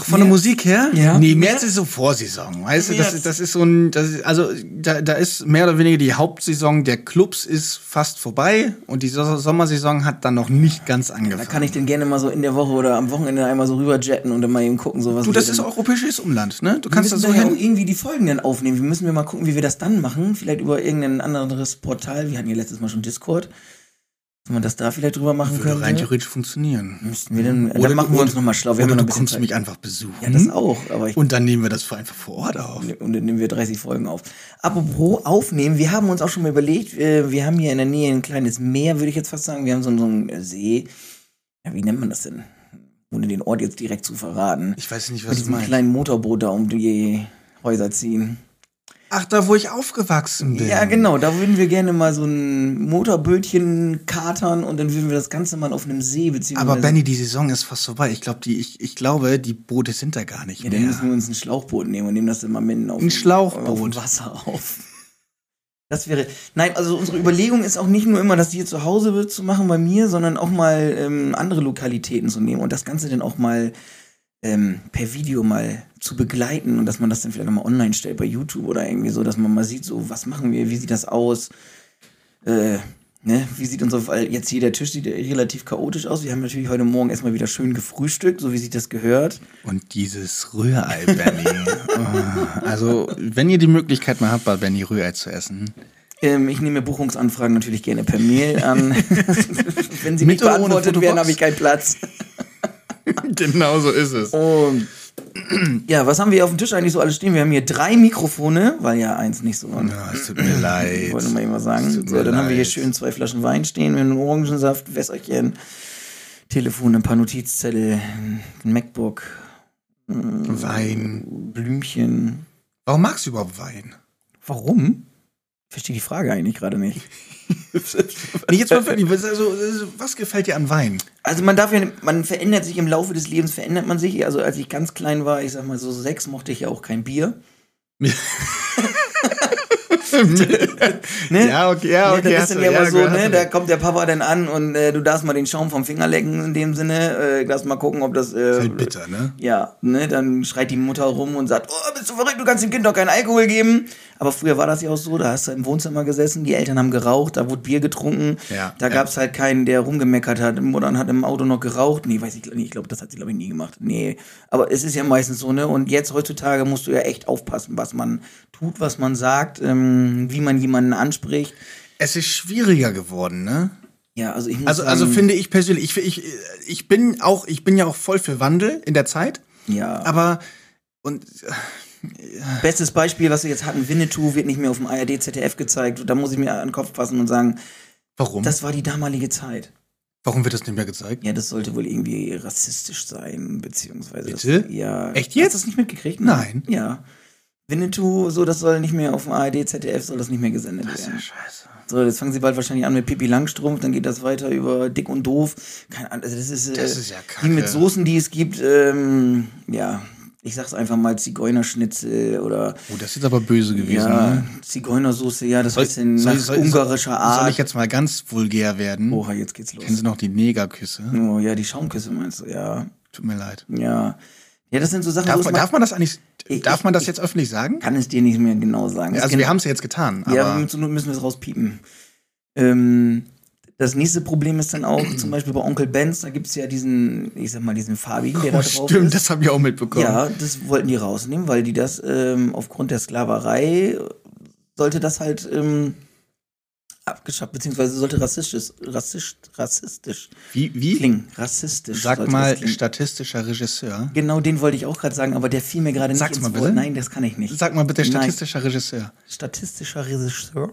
Ach, von der Musik her? Ja. Nee, März ist so Vorsaison. Weißt du, das, das ist so ein, das ist, also da, da ist mehr oder weniger die Hauptsaison der Clubs ist fast vorbei und die So- Sommersaison hat dann noch nicht ganz angefangen. Da kann ich den gerne mal so in der Woche oder am Wochenende einmal so rüber jetten und dann mal eben gucken, so was. Du, das wir ist denn- europäisches Umland, ne? Du Wir kannst da müssen so da ja auch hin. irgendwie die Folgen dann aufnehmen. Wir müssen wir mal gucken, wie wir das dann machen. Vielleicht über irgendein anderes Portal. Wir hatten ja letztes Mal schon Discord. Wenn man das da vielleicht drüber machen Würde rein könnte. theoretisch funktionieren. Müssten wir dann, Oder dann machen wir uns nochmal schlau. Wir oder haben ja noch du ein bisschen kommst Zeit. mich einfach besuchen. Ja, das auch. Aber ich, Und dann nehmen wir das einfach vor Ort auf. und dann nehmen wir dreißig Folgen auf. Apropos aufnehmen, wir haben uns auch schon mal überlegt, äh, wir haben hier in der Nähe ein kleines Meer, würde ich jetzt fast sagen. Wir haben so, so einen See. Ja, wie nennt man das denn? Ohne den Ort jetzt direkt zu verraten. Ich weiß nicht, Mit was du diesem meinst. kleinen Motorboot da um die Häuser ziehen. Ach, da wo ich aufgewachsen bin. Ja, genau, da würden wir gerne mal so ein Motorbötchen katern und dann würden wir das Ganze mal auf einem See beziehungsweise... Aber Benny, die Saison ist fast vorbei. Ich glaube, die, ich, ich glaube, die Boote sind da gar nicht Ja, mehr. dann müssen wir uns ein Schlauchboot nehmen und nehmen das dann mal mitten auf, Ein Schlauchboot. auf dem Wasser auf. Das wäre... Nein, also unsere Überlegung ist auch nicht nur immer, das hier zu Hause zu machen bei mir, sondern auch mal ähm, andere Lokalitäten zu nehmen und das Ganze dann auch mal ähm, per Video mal zu begleiten und dass man das dann vielleicht nochmal online stellt bei YouTube oder irgendwie so, dass man mal sieht, so, was machen wir, wie sieht das aus, äh, ne, wie sieht unser, weil jetzt hier der Tisch sieht ja relativ chaotisch aus, wir haben natürlich heute Morgen erstmal wieder schön gefrühstückt, so wie sich das gehört. Und dieses Rührei, Benny. Oh, also, wenn ihr die Möglichkeit mal habt, bei Benny Rührei zu essen. Ähm, ich nehme Buchungsanfragen natürlich gerne per Mail an. Wenn sie Mit nicht oder ohne beantwortet werden, Fotobox? habe ich keinen Platz. Genau so ist es. Und ja, was haben wir hier auf dem Tisch eigentlich so alles stehen? Wir haben hier drei Mikrofone, weil ja eins nicht so. Ja, es tut mir leid. Ich wollte mal eben was Es sagen. tut So, mir dann haben wir hier leid. schön zwei Flaschen Wein stehen, wir haben einen Orangensaft, Wässerchen, Telefon, ein paar Notizzettel, ein MacBook, Wein. Blümchen. Warum magst du überhaupt Wein? Warum? Ich verstehe die Frage eigentlich gerade nicht. Nee, jetzt mal fertig. Was, also, was gefällt dir an Wein? Also man darf ja, man verändert sich im Laufe des Lebens, verändert man sich. Also als ich ganz klein war, ich sag mal so sechs, mochte ich ja auch kein Bier. Ne? Ja, okay, ja, Ne, okay. das hast ist dann du- ja immer ja, so, gut, hast ne, du da recht. kommt der Papa dann an und äh, du darfst mal den Schaum vom Finger lecken in dem Sinne, äh, darfst mal gucken, ob das... Äh, Ist halt bitter, ne? Ja, ne, dann schreit die Mutter rum und sagt, oh, bist du verrückt, du kannst dem Kind doch keinen Alkohol geben. Aber früher war das ja auch so, da hast du im Wohnzimmer gesessen, die Eltern haben geraucht, da wurde Bier getrunken, Ja, da ja. gab's halt keinen, der rumgemeckert hat. Mutter hat im Auto noch geraucht. Nee, weiß ich nicht, ich glaube, das hat sie, glaube ich, nie gemacht. Nee, aber es ist ja meistens so, ne, und jetzt heutzutage musst du ja echt aufpassen, was man tut, was man sagt, ähm, wie man jemanden anspricht. Es ist schwieriger geworden, ne? Ja, also ich muss Also, sagen, also finde ich persönlich, ich, ich, ich bin auch, ich bin ja auch voll für Wandel in der Zeit, ja. aber und Bestes Beispiel, was wir jetzt hatten, Winnetou wird nicht mehr auf dem A R D, Z D F gezeigt. Da muss ich mir an den Kopf fassen und sagen, warum? das war die damalige Zeit. Warum wird das nicht mehr gezeigt? Ja, das sollte wohl irgendwie rassistisch sein, beziehungsweise. Bitte? Das, ja. Echt Hast jetzt? du das nicht mitgekriegt? Nein. Ja. Winnetou, so, das soll nicht mehr auf dem A R D, Z D F, soll das nicht mehr gesendet Das ist werden. ja scheiße. So, jetzt fangen sie bald wahrscheinlich an mit Pippi Langstrumpf, dann geht das weiter über Dick und Doof. Keine Ahnung, also das ist, äh, Das ist ja die mit kacke. Soßen, die es gibt, ähm, ja, ich sag's einfach mal Zigeunerschnitzel oder Oh, das ist aber böse gewesen, ja, ne? Zigeunersoße, ja, das Soll- heißt in soll- nach soll- ungarischer Art. Soll ich jetzt mal ganz vulgär werden? Oha, jetzt geht's los. Kennen Sie noch die Negerküsse? Oh ja, die Schaumküsse meinst du, ja. Tut mir leid. Ja. Ja, das sind so Sachen, Darf wo man, es darf man das eigentlich, Ich- darf man das ich- jetzt öffentlich sagen? kann es dir nicht mehr genau sagen. Ja, Das also kenn- wir haben es ja jetzt getan, aber Ja, aber zur Not müssen wir es rauspiepen. Ähm, das nächste Problem ist dann auch, zum Beispiel bei Onkel Benz, da gibt's ja diesen, ich sag mal, diesen farbigen, der oh, da drauf stimmt, ist. das habe ich auch mitbekommen. Ja, das wollten die rausnehmen, weil die das ähm, aufgrund der Sklaverei sollte das halt ähm, abgeschafft, beziehungsweise sollte rassistisch, rassistisch, rassistisch Wie, wie? klingen. Rassistisch. Sag sollte mal, das klingen. statistischer Regisseur. Genau, den wollte ich auch gerade sagen, aber der fiel mir gerade nicht Sag's ins mal Wort. bitte. Nein, das kann ich nicht. Sag mal bitte, Nein. statistischer Regisseur. Statistischer Regisseur.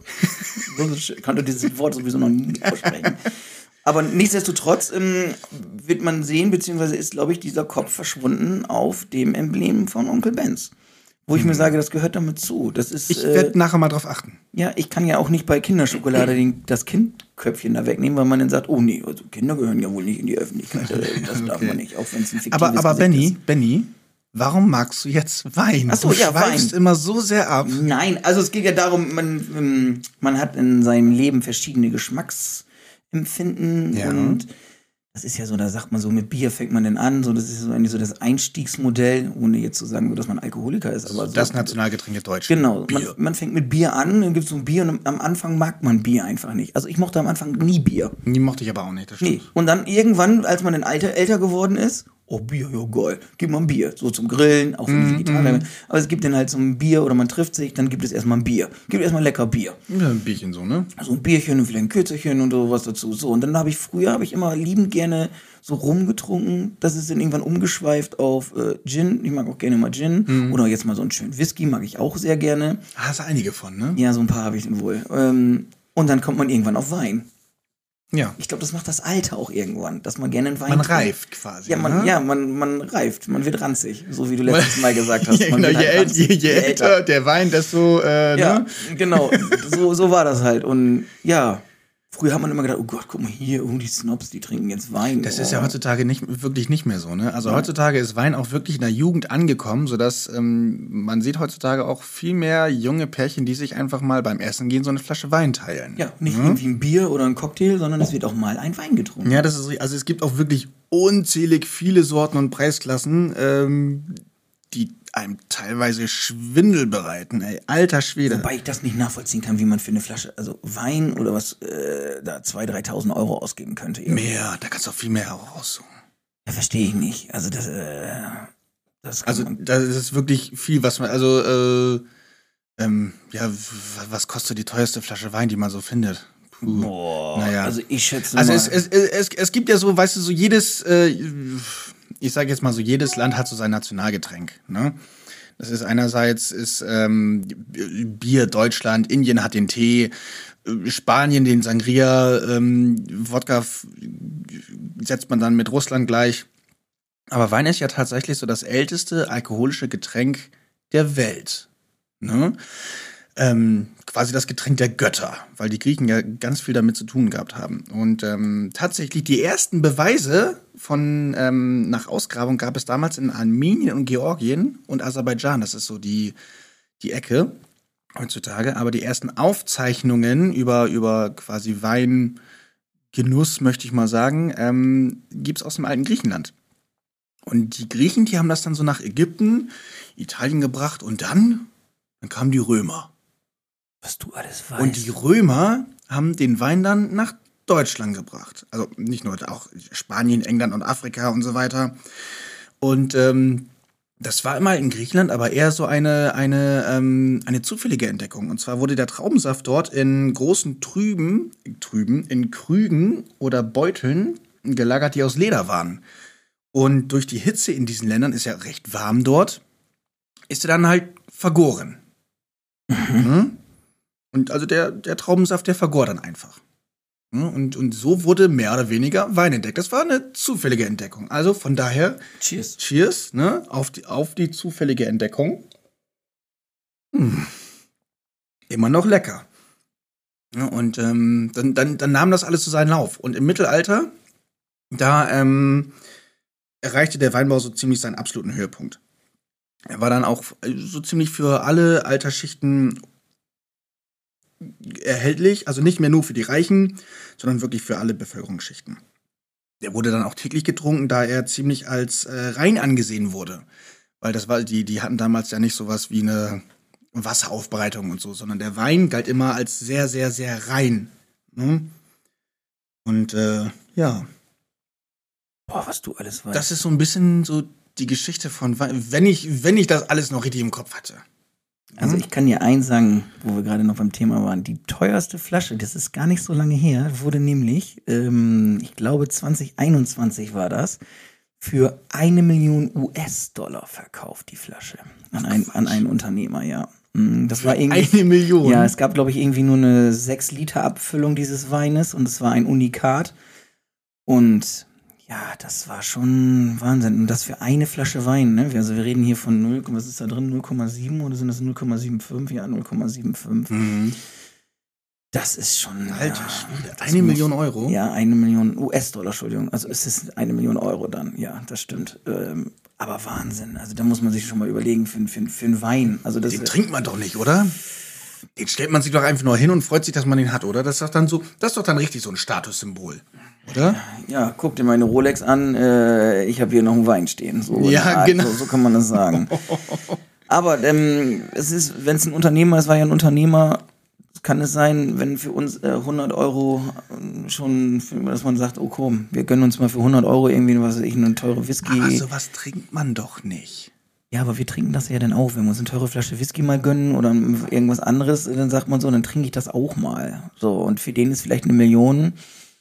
Ich konnte dieses Wort sowieso noch nie aussprechen. Aber nichtsdestotrotz ähm, wird man sehen, beziehungsweise ist, glaube ich, dieser Kopf verschwunden auf dem Emblem von Onkel Benz. Wo ich mir sage, das gehört damit zu. Das ist, Ich äh, werde nachher mal drauf achten. ja, ich kann ja auch nicht bei Kinderschokolade den, das Kindköpfchen da wegnehmen, weil man dann sagt, oh nee, also Kinder gehören ja wohl nicht in die Öffentlichkeit. äh, Das darf Okay. man nicht, auch wenn es ein fiktives Aber, aber Gesicht Benny, ist. Benny, warum magst du jetzt Wein? Ach so, du ja, schweifst Wein. immer so sehr ab. Nein, also es geht ja darum, man, ähm, man hat in seinem Leben verschiedene Geschmacksempfinden Ja. und das ist ja so, da sagt man so, mit Bier fängt man denn an, so, das ist so eigentlich so das Einstiegsmodell, ohne jetzt zu sagen, dass man Alkoholiker ist. Aber so, das Nationalgetränk Deutsch. Genau, man, man fängt mit Bier an, dann gibt es so ein Bier und am Anfang mag man Bier einfach nicht. Also ich mochte am Anfang nie Bier. Die mochte ich aber auch nicht, das stimmt. Nee. Und dann irgendwann, als man dann alter, älter geworden ist, oh, Bier, ja geil, gib mal ein Bier. So zum Grillen, auch wenn ich Gitarre. Mm. Aber es gibt dann halt so ein Bier oder man trifft sich, dann gibt es erstmal ein Bier. Gibt erstmal lecker Bier. Ja, ein Bierchen so, ne? So ein Bierchen und vielleicht ein Kürzerchen und sowas dazu. So, und dann habe ich früher, habe ich immer liebend gerne so rumgetrunken. Das ist dann irgendwann umgeschweift auf äh, Gin. Ich mag auch gerne mal Gin. Mm. Oder jetzt mal so einen schönen Whisky, mag ich auch sehr gerne. Hast du einige von, ne? Ja, so ein paar habe ich dann wohl. Ähm, und dann kommt man irgendwann auf Wein. Ja. Ich glaube, das macht das Alter auch irgendwann, dass man gerne einen Wein Man trinkt. reift quasi. Ja, man, ne? ja man, man reift, man wird ranzig, so wie du letztes Mal gesagt hast. Ja, Man genau, wird je, halt äl ranzig, je, je älter der Wein, desto, äh, Ja, ne? genau, so, so war das halt. Und ja, früher hat man immer gedacht, oh Gott, guck mal hier, oh, die Snobs, die trinken jetzt Wein. Das oh. ist ja heutzutage nicht, wirklich nicht mehr so, ne? Also ja. heutzutage ist Wein auch wirklich in der Jugend angekommen, sodass ähm, man sieht heutzutage auch viel mehr junge Pärchen, die sich einfach mal beim Essen gehen, so eine Flasche Wein teilen. Ja, nicht ja? irgendwie ein Bier oder ein Cocktail, sondern es wird auch mal ein Wein getrunken. Ja, das ist, also es gibt auch wirklich unzählig viele Sorten und Preisklassen, ähm, die einem teilweise Schwindel bereiten, ey, alter Schwede. Wobei ich das nicht nachvollziehen kann, wie man für eine Flasche, also Wein oder was, äh, da zweitausend, dreitausend Euro ausgeben könnte. Irgendwie. Mehr, da kannst du auch viel mehr raussuchen. Ja, verstehe ich nicht. Also das, äh, das kann Also man das ist wirklich viel, was man, also, äh, ähm, ja, w- was kostet die teuerste Flasche Wein, die man so findet? Puh. Boah, Naja. also ich schätze Also mal. es, es, es, es gibt ja so, weißt du, so jedes, äh, ich sage jetzt mal so, jedes Land hat so sein Nationalgetränk, ne? Das ist einerseits ist ähm, Bier Deutschland, Indien hat den Tee, äh, Spanien den Sangria, ähm, Wodka f- setzt man dann mit Russland gleich. Aber Wein ist ja tatsächlich so das älteste alkoholische Getränk der Welt, ne? Ähm, quasi das Getränk der Götter, weil die Griechen ja ganz viel damit zu tun gehabt haben. Und ähm, tatsächlich die ersten Beweise von ähm, nach Ausgrabung gab es damals in Armenien und Georgien und Aserbaidschan. Das ist so die, die Ecke heutzutage. Aber die ersten Aufzeichnungen über, über quasi Weingenuss, möchte ich mal sagen, ähm, gibt es aus dem alten Griechenland. Und die Griechen, die haben das dann so nach Ägypten, Italien gebracht und dann, dann kamen die Römer. Was du alles weißt. Und die Römer haben den Wein dann nach Deutschland gebracht. Also nicht nur, auch Spanien, England und Afrika und so weiter. Und ähm, das war immer in Griechenland, aber eher so eine, eine, ähm, eine zufällige Entdeckung. Und zwar wurde der Traubensaft dort in großen Trüben, Trüben, in Krügen oder Beuteln gelagert, die aus Leder waren. Und durch die Hitze in diesen Ländern, ist ja recht warm dort, ist er dann halt vergoren. Mhm. Und also der, der Traubensaft, der vergor dann einfach. Ja, und, und so wurde mehr oder weniger Wein entdeckt. Das war eine zufällige Entdeckung. Also von daher, Cheers. Cheers, ne, auf die, auf die zufällige Entdeckung. Hm. Immer noch lecker. Ja, und ähm, dann, dann, dann nahm das alles so seinen Lauf. Und im Mittelalter, da ähm, erreichte der Weinbau so ziemlich seinen absoluten Höhepunkt. Er war dann auch so ziemlich für alle Altersschichten erhältlich, also nicht mehr nur für die Reichen, sondern wirklich für alle Bevölkerungsschichten. Der wurde dann auch täglich getrunken, da er ziemlich als äh, rein angesehen wurde. Weil das war, die, die hatten damals ja nicht sowas wie eine Wasseraufbereitung und so, sondern der Wein galt immer als sehr, sehr, sehr rein. Ne? Und äh, ja. Boah, was du alles weißt. Das ist so ein bisschen so die Geschichte von Wein, wenn ich, wenn ich das alles noch richtig im Kopf hatte. Also ich kann dir eins sagen, wo wir gerade noch beim Thema waren. Die teuerste Flasche, das ist gar nicht so lange her, wurde nämlich, ähm, ich glaube zwanzig einundzwanzig war das, für eine Million U S-Dollar verkauft, die Flasche. An, ein, an einen Unternehmer, ja. Das war irgendwie, eine Million? Ja, es gab, glaube ich, irgendwie nur eine sechs Liter Abfüllung dieses Weines und es war ein Unikat. Und ja, das war schon Wahnsinn. Und das für eine Flasche Wein, ne? Also wir reden hier von null, was ist da drin? null Komma sieben oder sind das null Komma fünfundsiebzig? Ja, null Komma fünfundsiebzig. Mhm. Das ist schon... Alter ja, Schwede, das eine muss- Million Euro? Ja, eine Million U S-Dollar, Entschuldigung. Also es ist eine Million Euro dann, ja, das stimmt. Ähm, aber Wahnsinn. Also da muss man sich schon mal überlegen für, für, für einen Wein. Also das Den trinkt man doch nicht, oder? Den stellt man sich doch einfach nur hin und freut sich, dass man den hat, oder? Das ist doch dann so, das ist doch dann richtig so ein Statussymbol, oder? Ja, guck dir meine Rolex an, äh, ich habe hier noch einen Wein stehen. So Ja, Art, genau. So, so kann man das sagen. Aber ähm, es ist, wenn es ein Unternehmer ist, war ja ein Unternehmer, kann es sein, wenn für uns äh, hundert Euro schon, für, dass man sagt, oh komm, wir gönnen uns mal für hundert Euro irgendwie, was weiß ich, eine teure Whisky. Aber sowas trinkt man doch nicht. Ja, aber wir trinken das ja dann auch. Wenn wir uns eine teure Flasche Whisky mal gönnen oder irgendwas anderes, dann sagt man so, dann trinke ich das auch mal. So, und für den ist vielleicht eine Million.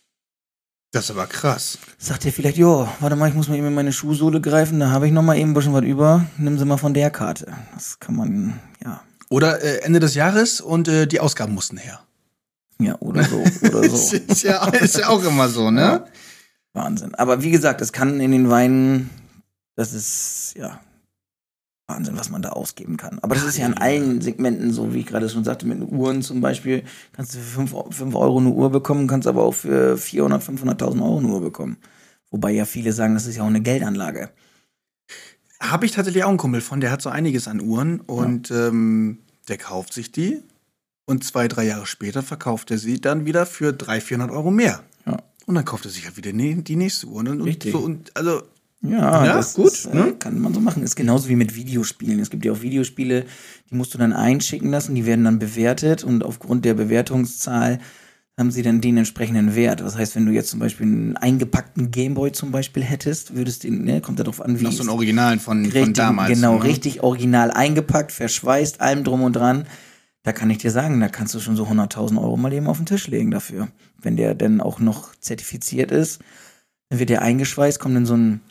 Das ist aber krass. Sagt er vielleicht, jo, warte mal, ich muss mal eben in meine Schuhsohle greifen, da habe ich noch mal eben ein bisschen was über. Nimm sie mal von der Karte. Das kann man, ja. Oder äh, Ende des Jahres und äh, die Ausgaben mussten her. Ja, oder so, oder Das so. ist ja, ist ja auch immer so, ne? Ja. Wahnsinn. Aber wie gesagt, es kann in den Weinen, das ist, ja, Wahnsinn, was man da ausgeben kann. Aber das ist ja in allen Segmenten so, wie ich gerade schon sagte, mit Uhren zum Beispiel, kannst du für fünf Euro eine Uhr bekommen, kannst aber auch für vierhundert, fünfhunderttausend Euro eine Uhr bekommen. Wobei ja viele sagen, das ist ja auch eine Geldanlage. Habe ich tatsächlich auch einen Kumpel von, der hat so einiges an Uhren und ja. ähm, der kauft sich die und zwei, drei Jahre später verkauft er sie dann wieder für dreihundert, vierhundert Euro mehr. Ja. Und dann kauft er sich halt wieder die nächste Uhr. Und, Richtig. So, und also Ja, ja, das gut, ist, ne? äh, kann man so machen. Ist genauso wie mit Videospielen. Es gibt ja auch Videospiele, die musst du dann einschicken lassen, die werden dann bewertet und aufgrund der Bewertungszahl haben sie dann den entsprechenden Wert. Das heißt, wenn du jetzt zum Beispiel einen eingepackten Gameboy zum Beispiel hättest, würdest du, ne, kommt darauf an, wie noch so ein Originalen von, richtig, von damals. Genau, ne? richtig original eingepackt, verschweißt, allem drum und dran. Da kann ich dir sagen, da kannst du schon so hunderttausend Euro mal eben auf den Tisch legen dafür. Wenn der dann auch noch zertifiziert ist, dann wird der eingeschweißt, kommt in so ein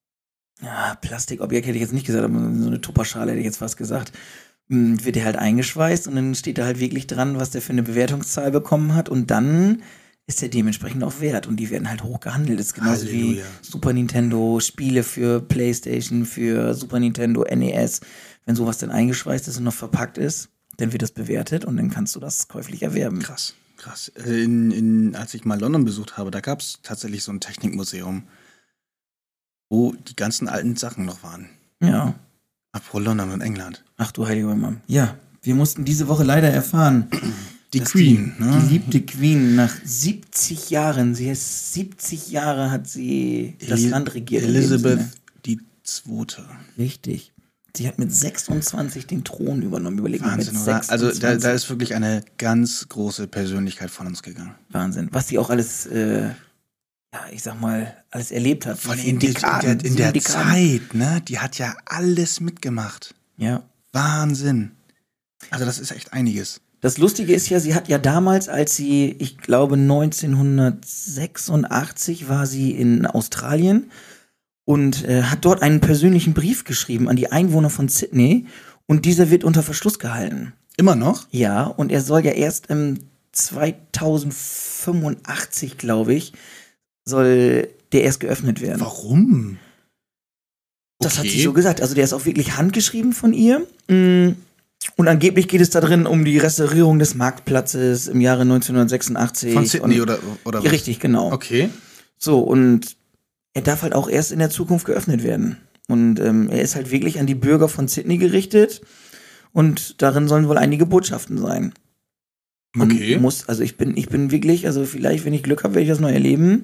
ja, Plastikobjekt hätte ich jetzt nicht gesagt, aber so eine Tupperschale hätte ich jetzt fast gesagt, wird der halt eingeschweißt und dann steht da halt wirklich dran, was der für eine Bewertungszahl bekommen hat und dann ist der dementsprechend auch wert und die werden halt hoch gehandelt. Das ist genauso Halleluja. Wie Super Nintendo, Spiele für PlayStation, für Super Nintendo, N E S. Wenn sowas dann eingeschweißt ist und noch verpackt ist, dann wird das bewertet und dann kannst du das käuflich erwerben. Krass, krass. In, in, als ich mal London besucht habe, da gab es tatsächlich so ein Technikmuseum, wo die ganzen alten Sachen noch waren. Ja. Apropos London und England. Ach du heilige Mann. Ja, wir mussten diese Woche leider erfahren, die Queen, die, ne? die liebte Queen nach siebzig Jahren, sie ist siebzig Jahre hat sie das Eli- Land regiert. Elizabeth die Zweite. Richtig. Sie hat mit sechsundzwanzig den Thron übernommen. Überleg mal, mit Wahnsinn, oder? Also sechsundzwanzig. da, da ist wirklich eine ganz große Persönlichkeit von uns gegangen. Wahnsinn. Was sie auch alles, äh, ja, ich sag mal, alles erlebt hat. Vor allem in, in der, in der Zeit, ne? Die hat ja alles mitgemacht. Ja. Wahnsinn. Also das ist echt einiges. Das Lustige ist ja, sie hat ja damals, als sie, ich glaube neunzehnhundertsechsundachtzig war sie in Australien und äh, hat dort einen persönlichen Brief geschrieben an die Einwohner von Sydney und dieser wird unter Verschluss gehalten. Immer noch? Ja, und er soll ja erst im zweitausendfünfundachtzig, glaube ich, soll der erst geöffnet werden. Warum? Das okay. hat sie so gesagt. Also der ist auch wirklich handgeschrieben von ihr. Und angeblich geht es da drin um die Restaurierung des Marktplatzes im Jahre neunzehnhundertsechsundachtzig. Von Sydney und, oder, oder ja, was? richtig, genau. Okay. So, und er darf halt auch erst in der Zukunft geöffnet werden. Und ähm, er ist halt wirklich an die Bürger von Sydney gerichtet. Und darin sollen wohl einige Botschaften sein. Man okay. Muss, also ich bin, ich bin wirklich, also vielleicht, wenn ich Glück habe, werde ich das noch erleben.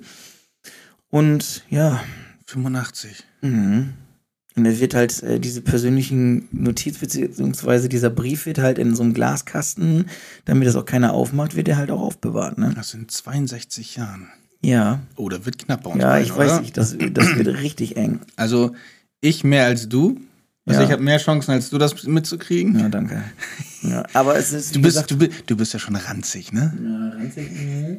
Und ja. fünfundachtzig. Mhm. Und es wird halt, äh, diese persönlichen Notiz, beziehungsweise dieser Brief wird halt in so einem Glaskasten, damit das auch keiner aufmacht, wird der halt auch aufbewahrt, ne? Das sind zweiundsechzig Jahren. Ja. Oh, da wird knapp bei uns. Ja, rein, ich oder? weiß nicht, das, das wird richtig eng. Also, ich mehr als du. Also, Ja. ich habe mehr Chancen als du, das mitzukriegen. Ja, danke. Ja, aber es ist, Du wie bist, gesagt, du, bi- du bist ja schon ranzig, ne? ja, ranzig.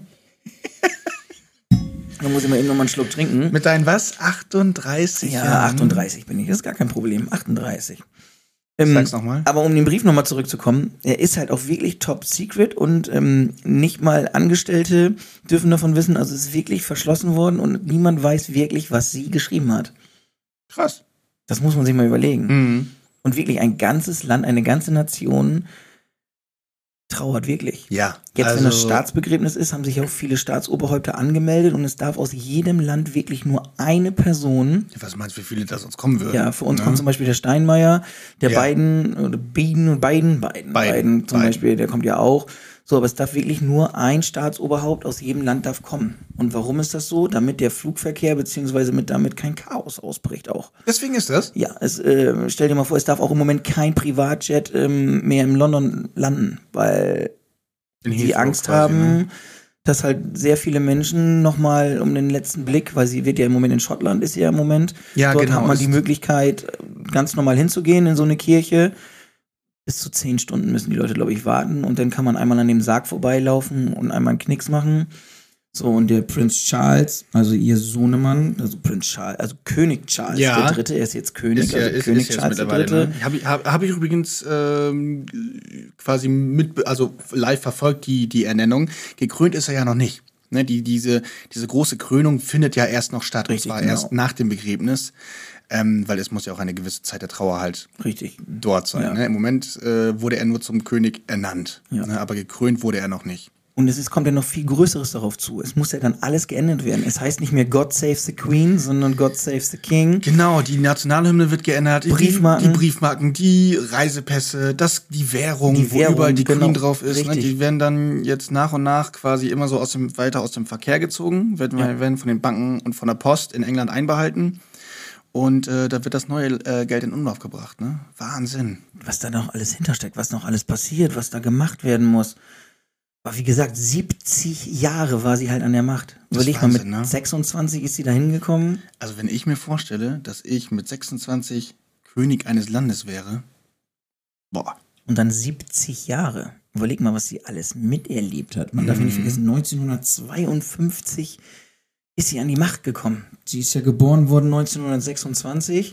Da muss ich mal eben noch mal einen Schluck trinken. Mit deinen was? achtunddreißig Ja, Jahren? achtunddreißig bin ich, das ist gar kein Problem. achtunddreißig. Ähm, Sag's nochmal. Aber um den Brief nochmal zurückzukommen, er ist halt auch wirklich top secret und ähm, nicht mal Angestellte dürfen davon wissen, also es ist wirklich verschlossen worden und niemand weiß wirklich, was sie geschrieben hat. Krass. Das muss man sich mal überlegen. Mhm. Und wirklich ein ganzes Land, eine ganze Nation trauert wirklich. Ja. Jetzt, also, wenn das Staatsbegräbnis ist, haben sich auch viele Staatsoberhäupter angemeldet und es darf aus jedem Land wirklich nur eine Person. Was meinst du, wie viele da sonst kommen würden? Ja, für uns ne? kommt zum Beispiel der Steinmeier, der Ja. Biden, oder Biden und Biden, Biden, Biden, Biden zum Biden. Beispiel, der kommt ja auch. So, aber es darf wirklich nur ein Staatsoberhaupt aus jedem Land darf kommen. Und warum ist das so? Damit der Flugverkehr beziehungsweise mit damit kein Chaos ausbricht auch. Deswegen ist das? Ja, es, äh, stell dir mal vor, es darf auch im Moment kein Privatjet ähm, mehr in London landen, weil In die Heathrow Angst quasi, haben, ne? dass halt sehr viele Menschen nochmal um den letzten Blick, weil sie wird ja im Moment in Schottland, ist sie ja im Moment, Ja, dort genau, hat man ist- die Möglichkeit, ganz normal hinzugehen in so eine Kirche. Bis zu zehn Stunden müssen die Leute, glaube ich, warten und dann kann man einmal an dem Sarg vorbeilaufen und einmal einen Knicks machen. So, und der Prinz Charles, also ihr Sohnemann, also Prinz Charles, also König Charles Ja. der Dritte, er ist jetzt König, Ist ja, also ist, König ist jetzt Charles der mittlerweile. Dritte. Ne? Habe ich, hab, hab ich übrigens ähm, quasi mit, also live verfolgt die, die Ernennung. Gekrönt ist er ja noch nicht. Ne? Die, diese, diese große Krönung findet ja erst noch statt. Richtig, und zwar genau. erst nach dem Begräbnis. Ähm, weil es muss ja auch eine gewisse Zeit der Trauer halt Richtig. dort sein. Ja. Ne? Im Moment äh, wurde er nur zum König ernannt. Ja. Ne? Aber gekrönt wurde er noch nicht. Und es ist, kommt ja noch viel Größeres darauf zu. Es muss ja dann alles geändert werden. Es heißt nicht mehr God Save the Queen, sondern God Save the King. Genau, die Nationalhymne wird geändert, die- Briefmarken. die Briefmarken, die Reisepässe, das, die Währung, Die wo Währung, überall die genau, Queen drauf ist, ne, richtig. die werden dann jetzt nach und nach quasi immer so aus dem, weiter aus dem Verkehr gezogen, werden, Ja. werden von den Banken und von der Post in England einbehalten und äh, da wird das neue äh, Geld in Umlauf gebracht. Ne? Wahnsinn. Was da noch alles hintersteckt, was noch alles passiert, was da gemacht werden muss. Aber wie gesagt, siebzig Jahre war sie halt an der Macht. Das ist Überleg mal, mit Wahnsinn, ne? sechsundzwanzig ist sie da hingekommen. Also wenn ich mir vorstelle, dass ich mit sechsundzwanzig König eines Landes wäre, boah. Und dann siebzig Jahre. Überleg mal, was sie alles miterlebt hat. Man darf ja nicht vergessen, neunzehnhundertzweiundfünfzig ist sie an die Macht gekommen. Sie ist ja geboren worden neunzehnhundertsechsundzwanzig.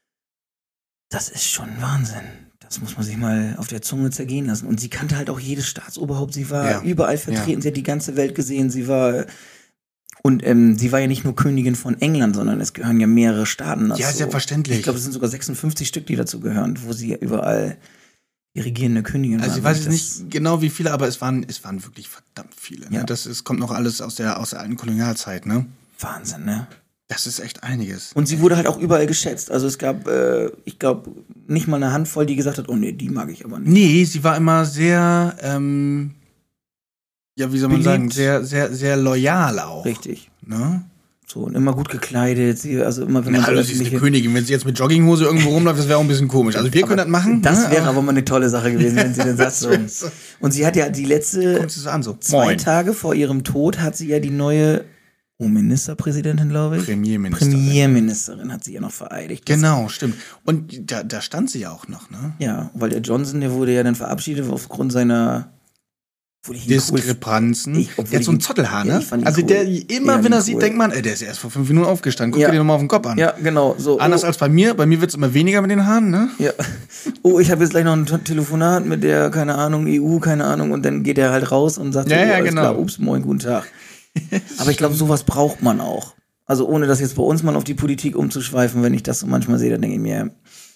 Das ist schon Wahnsinn. Das muss man sich mal auf der Zunge zergehen lassen. Und sie kannte halt auch jedes Staatsoberhaupt. Sie war Ja. überall vertreten. Sie hat die ganze Welt gesehen. Sie war... Und ähm, sie war ja nicht nur Königin von England, sondern es gehören ja mehrere Staaten dazu. Ja, selbstverständlich. Ich glaube, es sind sogar sechsundfünfzig Stück, die dazu gehören, wo sie überall die regierende Königin Also war. ich weiß jetzt Das- nicht genau wie viele, aber es waren, es waren wirklich verdammt viele. Ne? Ja. Das ist, kommt noch alles aus der, aus der alten Kolonialzeit, ne? Wahnsinn, ne? Das ist echt einiges. Und sie wurde halt auch überall geschätzt. Also es gab, äh, ich glaube, nicht mal eine Handvoll, die gesagt hat, oh nee, die mag ich aber nicht. Nee, sie war immer sehr, ähm, ja, wie soll man Beliebt. sagen, sehr, sehr, sehr loyal auch. Richtig. Ne? So, und immer gut gekleidet. Sie, also immer, wenn man Ja, so also sie ist eine öffentliche- Königin. Wenn sie jetzt mit Jogginghose irgendwo rumläuft, das wäre auch ein bisschen komisch. Also wir können das machen. Das ne? wäre aber mal eine tolle Sache gewesen, wenn sie den Satz so. wär so- Und sie hat ja die letzte Kommt sie so an, so. zwei Moin. Tage vor ihrem Tod hat sie ja die neue oh, Ministerpräsidentin, glaube ich. Premierministerin. Premierministerin hat sie ja noch vereidigt. Das- Genau, stimmt. Und da, da stand sie ja auch noch, ne? Ja, weil der Johnson, der wurde ja dann verabschiedet aufgrund seiner obwohl ich ihn cool- Diskrepanzen. Ich- obwohl der hat so einen ich ihn- Zottelhaar, ja, ne? ich fand ihn Also cool. der, immer Ja, wenn er cool. sieht, denkt man, ey, der ist erst vor fünf Minuten aufgestanden. Guck Ja. dir den nochmal auf den Kopf an. Ja, genau. So, Anders oh, als bei mir. Bei mir wird's immer weniger mit den Haaren, ne? ja. Oh, ich habe jetzt gleich noch ein T- Telefonat mit der, keine Ahnung, E U, keine Ahnung, und dann geht er halt raus und sagt, Ja, so, oh, ja, alles genau. klar, ups, moin, guten Tag. Aber ich glaube, sowas braucht man auch. Also ohne das jetzt bei uns mal auf die Politik umzuschweifen, wenn ich das so manchmal sehe, dann denke ich mir,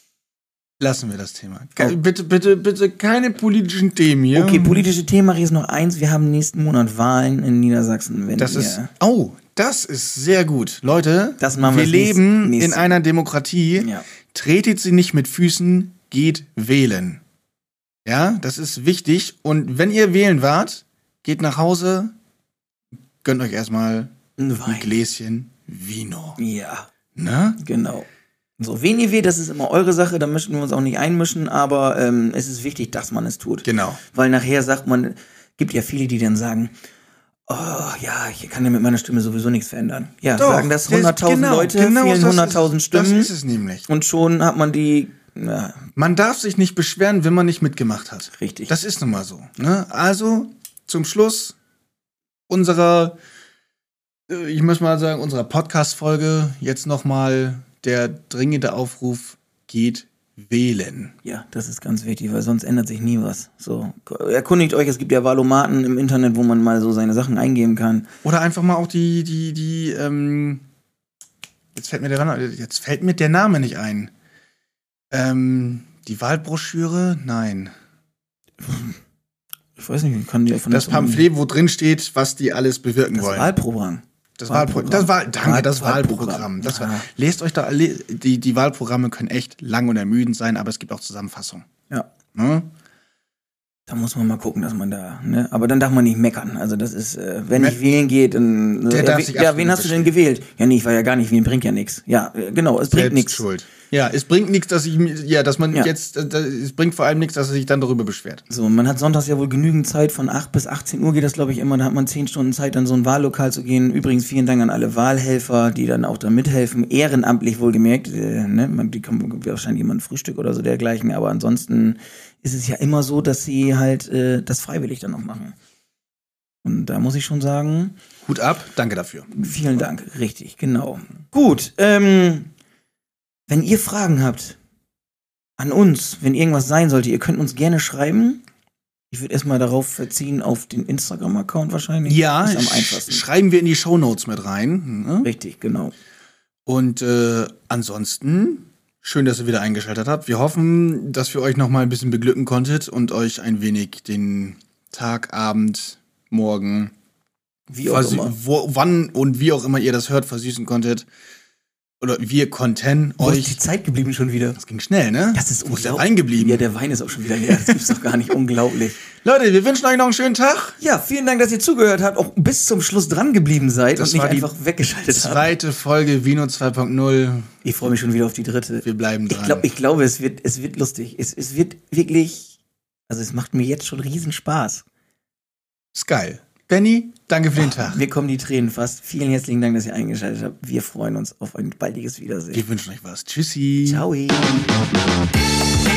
Lassen wir das Thema. Ke- Oh. Bitte, bitte, bitte keine politischen Themen hier. okay, politische Themen mache ich jetzt noch eins. Wir haben nächsten Monat Wahlen in Niedersachsen. Wenn Das ihr, ist, oh, das ist sehr gut. Leute, Das machen wir wir leben nächst- nächst- in einer Demokratie. Ja. Tretet sie nicht mit Füßen, geht wählen. Ja, das ist wichtig. Und wenn ihr wählen wart, geht nach Hause, gönnt euch erstmal ein ein Wein. Gläschen Vino. Ja, Ne? genau. So, wen ihr wählt, das ist immer eure Sache, da möchten wir uns auch nicht einmischen, aber ähm, es ist wichtig, dass man es tut. Genau. Weil nachher sagt man, gibt ja viele, die dann sagen, oh ja, ich kann ja mit meiner Stimme sowieso nichts verändern. Ja, Doch, sagen das das- hunderttausend genau, Leute, genau fehlen das ist- hunderttausend Stimmen Das ist es nämlich. und schon hat man die, ja, Man darf sich nicht beschweren, wenn man nicht mitgemacht hat. richtig. Das ist nun mal so. Ne? Also, zum Schluss unserer, äh, ich muss mal sagen, unserer Podcast-Folge jetzt nochmal der dringende Aufruf, geht wählen. Ja, das ist ganz wichtig, weil sonst ändert sich nie was. So, erkundigt euch, es gibt ja Valomaten im Internet, wo man mal so seine Sachen eingeben kann. Oder einfach mal auch die, die, die, ähm, jetzt fällt mir der, jetzt fällt mir der Name nicht ein. Ähm, die Wahlbroschüre? Nein. Ich weiß nicht, kann die von Das Pamphlet, wo drin steht, was die alles bewirken das wollen. Wahlprogramm. Das Wahlprogramm. Das Wahl, danke, das Wahlprogramm. Wahlprogramm. Das Ja. war, lest euch da, le- die, die Wahlprogramme können echt lang und ermüdend sein, aber es gibt auch Zusammenfassungen. Ja. Ne? Da muss man mal gucken, dass man da, ne? Aber dann darf man nicht meckern. Also das ist, äh, wenn Me- ich wählen geht, dann. Der äh, darf we- sich ja, absolut wen hast du denn beschweren. gewählt? Ja, nee, ich war ja gar nicht wählen, bringt ja nichts. Ja, äh, genau, es bringt Selbst nichts. schuld. Ja, es bringt nichts, dass ich mir- ja, dass man Ja. jetzt, äh, es bringt vor allem nichts, dass er sich dann darüber beschwert. So, man hat sonntags ja wohl genügend Zeit, von acht bis achtzehn Uhr geht das, glaube ich, immer. Da hat man zehn Stunden Zeit, dann so ein Wahllokal zu gehen. Übrigens vielen Dank an alle Wahlhelfer, die dann auch da mithelfen. Ehrenamtlich wohlgemerkt. Äh, ne? Man, die kommen wahrscheinlich immer ein Frühstück oder so dergleichen. Aber ansonsten ist es ja immer so, dass sie halt äh, das freiwillig dann noch machen. Und da muss ich schon sagen, Hut ab, danke dafür. vielen Dank. Richtig, genau. Gut, ähm, wenn ihr Fragen habt an uns, wenn irgendwas sein sollte, ihr könnt uns gerne schreiben. Ich würde erstmal darauf verziehen, auf den Instagram-Account wahrscheinlich. Ja, ist am sch- einfachsten. schreiben wir in die Shownotes mit rein. Ne? Richtig, genau. Und äh, ansonsten, schön, dass ihr wieder eingeschaltet habt. Wir hoffen, dass wir euch noch mal ein bisschen beglücken konntet und euch ein wenig den Tag, Abend, Morgen, Wie auch versü- immer. wo, wann und wie auch immer ihr das hört, versüßen konntet. Oder wir konnten Wo ist die euch. Zeit geblieben schon wieder? Das ging schnell, ne? Das ist Wo ist der unglaublich. Wein geblieben? Ja, der Wein ist auch schon wieder leer. Das gibt's doch gar nicht. Unglaublich. Leute, wir wünschen euch noch einen schönen Tag. Ja, vielen Dank, dass ihr zugehört habt, auch bis zum Schluss dran geblieben seid Das und nicht war die einfach weggeschaltet habt. Zweite Folge Vino zwei Punkt null. Ich freue mich schon wieder auf die dritte. Wir bleiben dran. Ich, glaub, ich glaube, es wird, es wird lustig. Es, es wird wirklich, also es macht mir jetzt schon riesen Spaß. Ist geil. Benny, danke für den Tag. Mir kommen die Tränen fast. Vielen herzlichen Dank, dass ihr eingeschaltet habt. Wir freuen uns auf ein baldiges Wiedersehen. Wir wünschen euch was. Tschüssi. Ciao.